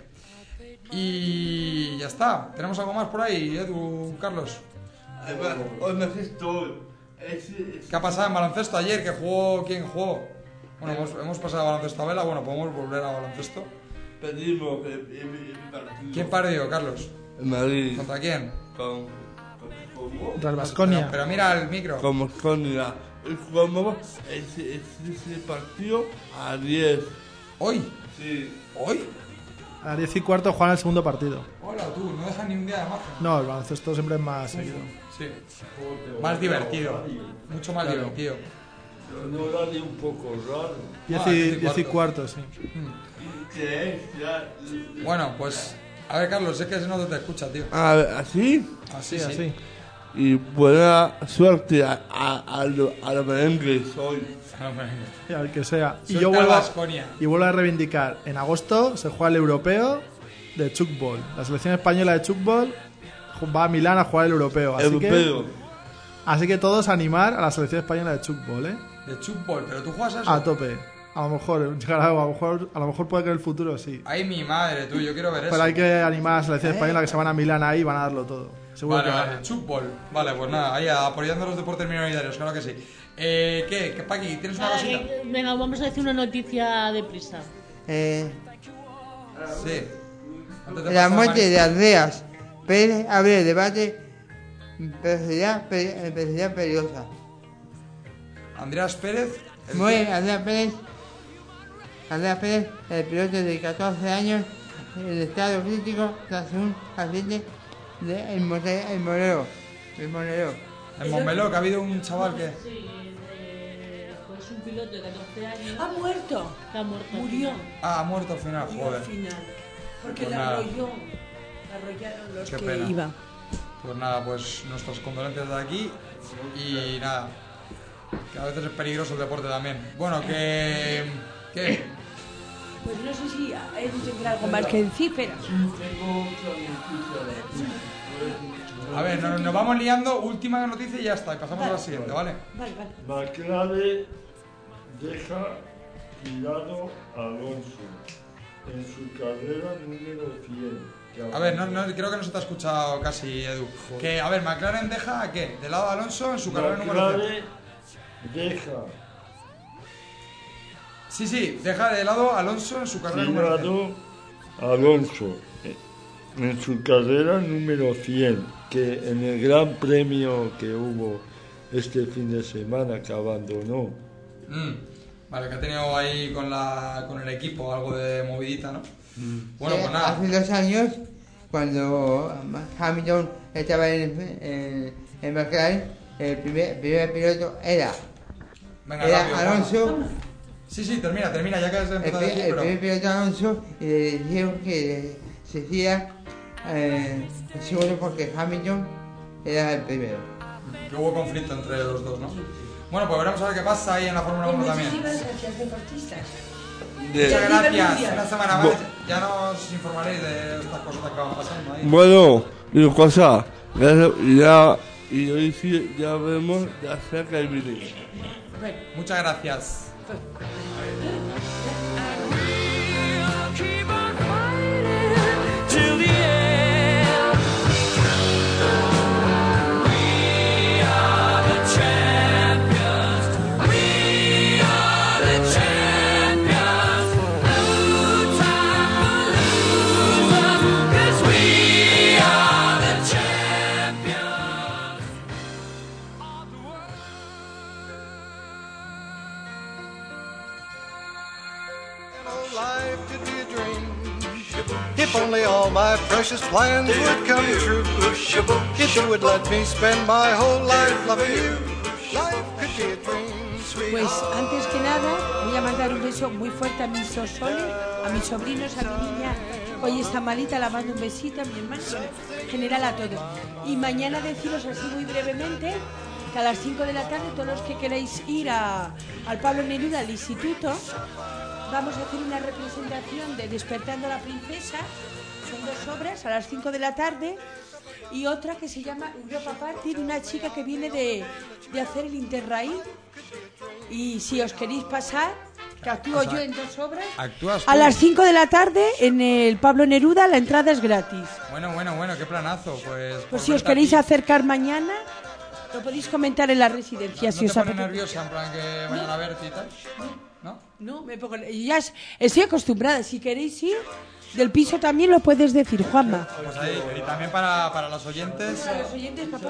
Y ya está. ¿Tenemos algo más por ahí, Edu, Carlos? ¿Qué ha pasado en baloncesto ayer? ¿Qué jugó? ¿Quién jugó? Bueno, hemos, hemos pasado a baloncesto a vela. Bueno, podemos volver a baloncesto. Perdimos el, el, el partido. ¿Quién perdió, Carlos? El Madrid. ¿Contra quién? Con... Contra el Baskonia. Pero, pero mira el micro. Con Baskonia. Jugamos ese, ese partido a diez. ¿Hoy? Sí. ¿Hoy? A las diez y cuarto juegan el segundo partido. Hola, tú, no dejas ni un día de margen. No, el baloncesto siempre es más seguido. Sí. Más divertido. Mucho más Claro. divertido. Un horario un poco raro. Diez Ah, y, diez y diez y cuarto. cuarto, sí. ¿Qué es? Ya... Bueno, pues... A ver, Carlos, sé que no te escucha, tío. A ver, ¿así? Así, Sí, sí. así. Y buena suerte a, a, a, lo- a los merengues hoy. Y al que sea. Y Suelta yo vuelvo, Baskonia. y vuelvo a reivindicar. En agosto se juega el europeo de Chukball. La selección española de Chukball va a Milán a jugar el europeo. Así Europeo. que, así que todos animar a la selección española de Chukball, ¿eh? De chupball, pero tú juegas a eso. A tope. A lo mejor, llegará, a lo mejor, a lo mejor puede que en el futuro sí. Ay, mi madre, tú, yo quiero ver eso. Pero hay que animar a la selección española que se van a Milán ahí y van a darlo todo. Seguro Vale, que vale, ganan. chupball. Vale, pues nada, ahí apoyando los deportes minoritarios, claro que sí. Eh, ¿Qué? ¿Qué, Paqui? ¿Tienes una Nada, cosita? que- venga, vamos a decir una noticia deprisa. Eh, Sí. Antes de la pasar, muerte Mari- de Andreas Pérez abre el debate personalidad, pe- personalidad peligrosa. Andreas Pérez. el Muere que- Andreas Pérez, Andreas Pérez, el piloto de catorce años, en estado crítico tras un accidente de el Monte- el Morero. El Morero. En Montmeló, que ha habido un chaval que... Sí, eh, pues un piloto de catorce años. Ha muerto. Que ha muerto. Murió. Ah, ha muerto al final, Murió joder. al final. Porque Pues la nada. arrolló. La arrollaron los Qué que pena. iban. Pues nada, pues nuestras condolencias de aquí. Y nada. Que a veces es peligroso el deporte también. Bueno, que... ¿Qué? Pues no sé si Edu tendrá algo más que decir, pero... A ver, nos, nos vamos liando. Última noticia y ya está. Y pasamos a la siguiente, ¿vale? Vale, vale. McLaren deja tirado a Alonso en su carrera número cien. A ver, no, no, creo que no se te ha escuchado casi, Edu. Que, a ver, McLaren deja a qué? De lado a Alonso en su carrera número cien. McLaren deja Sí, sí, deja de lado a Alonso en su carrera número cien. tirado a Alonso en su carrera número cien, que en el gran premio que hubo este fin de semana que abandonó. Mm, vale, que ha tenido ahí con, la, con el equipo algo de movidita, ¿no? Bueno, Sí, pues nada. Hace dos años, cuando Hamilton estaba en, en, en McLaren, el primer, primer piloto era, Venga, era rápido, Alonso. Juan. Sí, sí, termina, termina, ya que has El, empezado a pri- decir, el pero... primer piloto Alonso, y le dijeron que se hacía eh, el segundo porque Hamilton era el primero. Que hubo conflicto entre los dos, ¿no? Bueno, pues veremos a ver qué pasa ahí en la Fórmula uno también. Muchísimas gracias, deportistas. De- Muchas gracias. Mundial. Una semana más. Ya nos informaréis de estas cosas que van pasando ahí. Bueno, y cosa, ya, ya, y hoy sí, ya vemos, ya sé que viene. Muchas gracias. Keep on fighting till the end. We are the champions. We are the champions. No time for losers, 'cause we are the champions of the world. Life could be a dream. If only all my precious plans would come true. If you would let me spend my whole life loving you. Life could be a dream, sweetheart. Pues antes que nada voy a mandar un beso muy fuerte a mis sosones, a mis sobrinos, a mi niña. Hoy está malita, la mando un besito, a mi hermano, en general a todos. Y mañana deciros así muy brevemente que a las cinco de la tarde todos los que queréis ir a, al Pablo Neruda, al instituto, vamos a hacer una representación de Despertando a la Princesa. Son dos obras a las cinco de la tarde. Y otra que se llama Europa Party, de una chica que viene de, de hacer el Interrail. Y si os queréis pasar, que actúo O sea, yo en dos obras, actúas a tú. las cinco de la tarde en el Pablo Neruda, la entrada es gratis. Bueno, bueno, bueno, qué planazo. Pues, por Pues si os verte a queréis ti. acercar mañana, lo podéis comentar en la residencia. ¿No si te os pone apetece. nerviosa en plan que vayan a verte y tal? ¿No? No, me pongo... Ya es- estoy acostumbrada. Si queréis ir, del piso también lo puedes decir, Juanma. Pues ahí, y también para, para los oyentes. Para los oyentes, papá.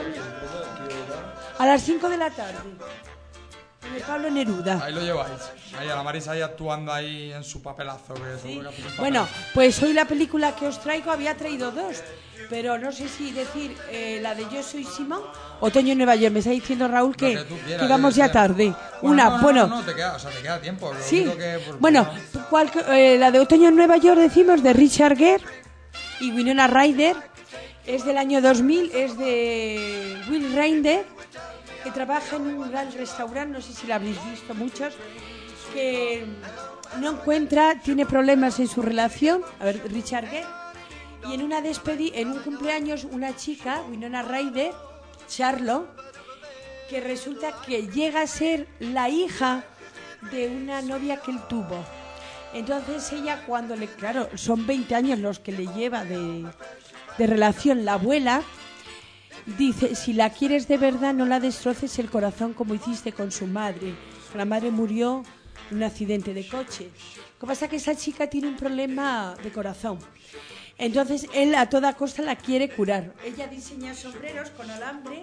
A las cinco de la tarde. En el Pablo Neruda. Ahí lo lleváis. Ahí a la Marisa ahí actuando ahí en su papelazo. Que seguro que hace un Bueno, papel. pues hoy la película que os traigo, había traído dos, pero no sé si decir eh, la de Yo soy Simón, Otoño en Nueva York. Me está diciendo Raúl que, Lo que tú quieras, que vamos yo ya sé. tarde. Bueno, Una, no, no, bueno, No, no, te queda, o sea, te queda tiempo. Lo sí. único que, pues, Bueno, no. cual- eh, la de Otoño en Nueva York decimos de Richard Gere y Winona Ryder. Es del año dos mil, es de Will Ryder, que trabaja en un gran restaurante, no sé si lo habréis visto muchos, que no encuentra, tiene problemas en su relación, a ver, Richard Gere, y en una despedi en un cumpleaños una chica, Winona Ryder, Charlotte, que resulta que llega a ser la hija de una novia que él tuvo. Entonces ella cuando le, claro, son veinte años los que le lleva de, de relación la abuela, dice, si la quieres de verdad no la destroces el corazón como hiciste con su madre. La madre murió en un accidente de coche. Lo que pasa es que esa chica tiene un problema de corazón. Entonces él a toda costa la quiere curar. Ella diseña sombreros con alambre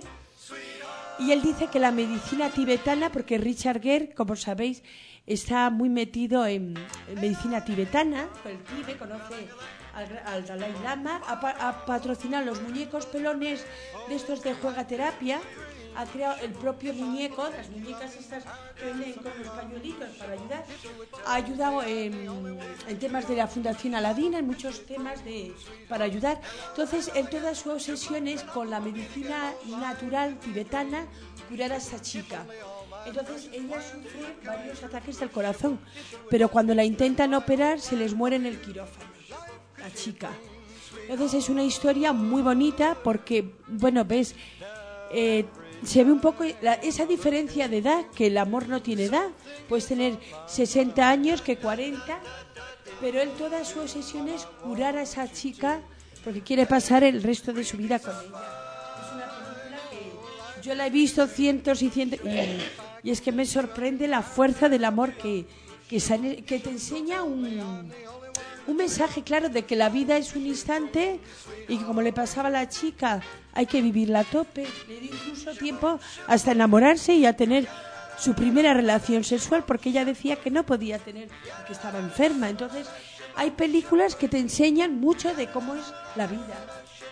y él dice que la medicina tibetana, porque Richard Gere, como sabéis, está muy metido en, en medicina tibetana, el Tíbet, conoce al, al Dalai Lama, ha, pa- ha patrocinado los muñecos pelones de estos de juegaterapia, ha creado el propio muñeco, las muñecas estas que venden con los pañuelitos para ayudar, ha ayudado en, en temas de la Fundación Aladina, en muchos temas de, para ayudar. Entonces, en toda su obsesión es con la medicina natural tibetana, curar a esa chica. Entonces ella sufre varios ataques del corazón, pero cuando la intentan operar se les muere en el quirófano, la chica. Entonces es una historia muy bonita porque, bueno, ves, eh, se ve un poco la- esa diferencia de edad, que el amor no tiene edad. Puedes tener sesenta años que cuarenta, pero él toda su obsesión es curar a esa chica porque quiere pasar el resto de su vida con ella. Es una película que yo la he visto cientos y cientos y, y es que me sorprende la fuerza del amor que, que, sale- que te enseña un, un mensaje claro de que la vida es un instante y que, como le pasaba a la chica, hay que vivirla a tope. Le dio incluso tiempo hasta enamorarse y a tener su primera relación sexual porque ella decía que no podía tener, que estaba enferma. Entonces hay películas que te enseñan mucho de cómo es la vida.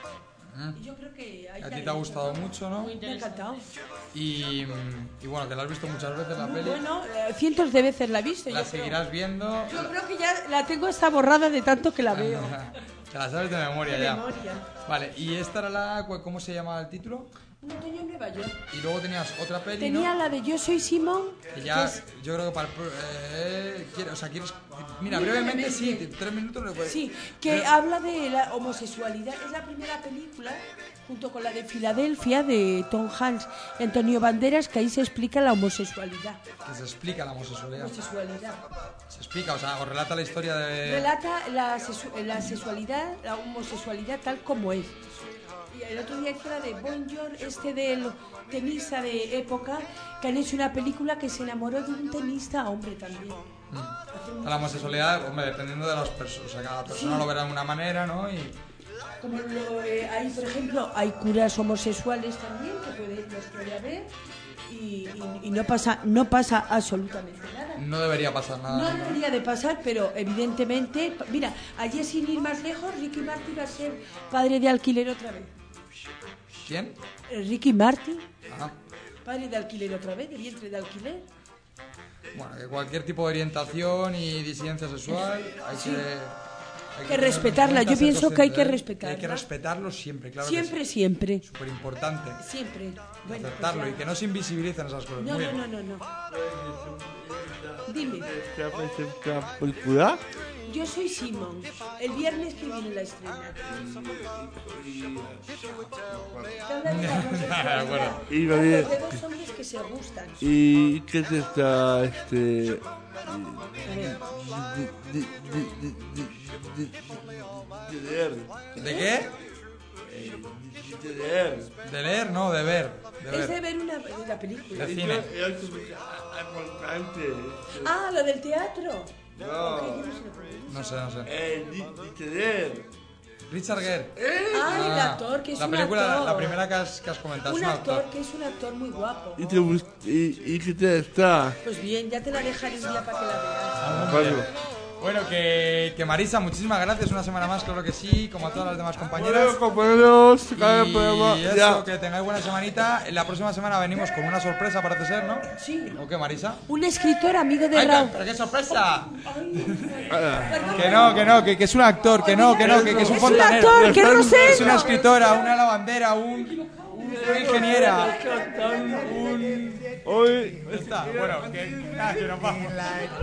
Y yo creo que hay A ti te ha gustado mucho, ¿no? Me ha encantado. Y, mm, y bueno, que la has visto muchas veces la peli. Bueno, eh, cientos de veces la he visto. La yo creo. seguirás viendo. Yo creo que ya la tengo hasta borrada de tanto que la veo. Te la sabes de memoria De ya. memoria. Vale, y esta era la. cu- ¿Cómo se llamaba el título? Un otoño en Nueva York. Y luego tenías otra peli, Tenía ¿no? la de Yo soy Simón. Que ya, que es- yo creo que para el. pro- Eh, quiere- o sea, quieres. Mira, Muy brevemente, brevemente. sí, tres minutos le puedes. Sí, que habla de la homosexualidad. Es la primera película, junto con la de Filadelfia, de Tom Hanks y Antonio Banderas, que ahí se explica la homosexualidad. Que se explica la homosexualidad. Homosexualidad. Se explica, o sea, os relata la historia de. Relata la, sexu- la sexualidad, la homosexualidad tal como es. Y el otro día hice la de Bon Jovi, este del tenista de época, que han hecho una película que se enamoró de un tenista hombre también. Mm. La homosexualidad, hombre, dependiendo de las personas. O sea, cada persona Sí. lo verá de una manera, ¿no? Y. Como lo, eh, hay, por ejemplo, hay curas homosexuales también que puede, los puede haber y, y- y no pasa no pasa absolutamente nada. No debería pasar nada. No debería de pasar, pero evidentemente, pa- mira, ayer sin ir más lejos, Ricky Martin va a ser padre de alquiler otra vez. ¿Quién? Eh, Ricky Martin, Ah, padre de alquiler otra vez, de vientre de alquiler. bueno, que cualquier tipo de orientación y disidencia sexual hay Sí. que. Hay que tenerlo en respetarla, cuenta, yo ser pienso que hay consciente que de él, respetarla. y Hay que respetarlo siempre, claro. Siempre, siempre. Súper importante. Siempre. Bueno, Aceptarlo pues y ya. que no se invisibilicen esas cosas. No, Muy no, bien. no, no, no. Dime. ¿Te apetece esta película? Yo soy Simon. El viernes que viene la estrena. Bueno. Y Habla oye, de dos hombres que se gustan. ¿y qué te está este ¿De qué? de leer? De leer, no, de ver. De Es ver. de ver una, una película. De cine. Ah, lo del teatro. No. Ok, yo no sé lo que No sé, no sé. Eh, di- di- leer. Richard Gere. Ah, el actor, que es la un película, actor. La primera que has, que has comentado Un es un actor actor. que es un actor muy guapo. ¿Y, te gust- y, y qué te está? Pues bien, ya te la dejaré un día para que la veas. Ah, muy bien. Bueno, que, que Marisa, muchísimas gracias. Una semana más, claro que sí, como a todas las demás compañeras. Bueno, compañeros, cada Y programa, eso, ya. que tengáis buena semanita. La próxima semana venimos con una sorpresa, parece ser, ¿no? Sí. ¿O qué, Marisa? Un escritor amigo de ¡Ay, Raúl. pero qué sorpresa! Que no, que no, que, que es un actor, que no, que no, que, que es un Es un fontanero. actor, que Rosendo. Es una escritora, una lavandera, un, una ingeniera. Hoy Ya está, bueno, que, ah, que nos vamos.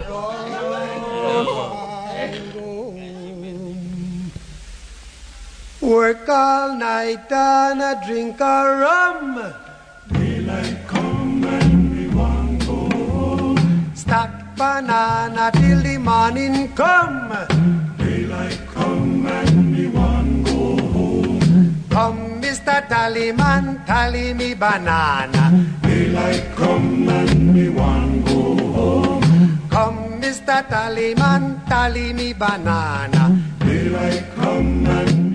Work all night and a drink a rum. Daylight come and we want go home. Stack banana till the morning come. Daylight come and we want go home. Come, Mister Tallyman, tally me banana. Daylight come and we want go home. Come, Mister Tallyman, tally me banana. Daylight come and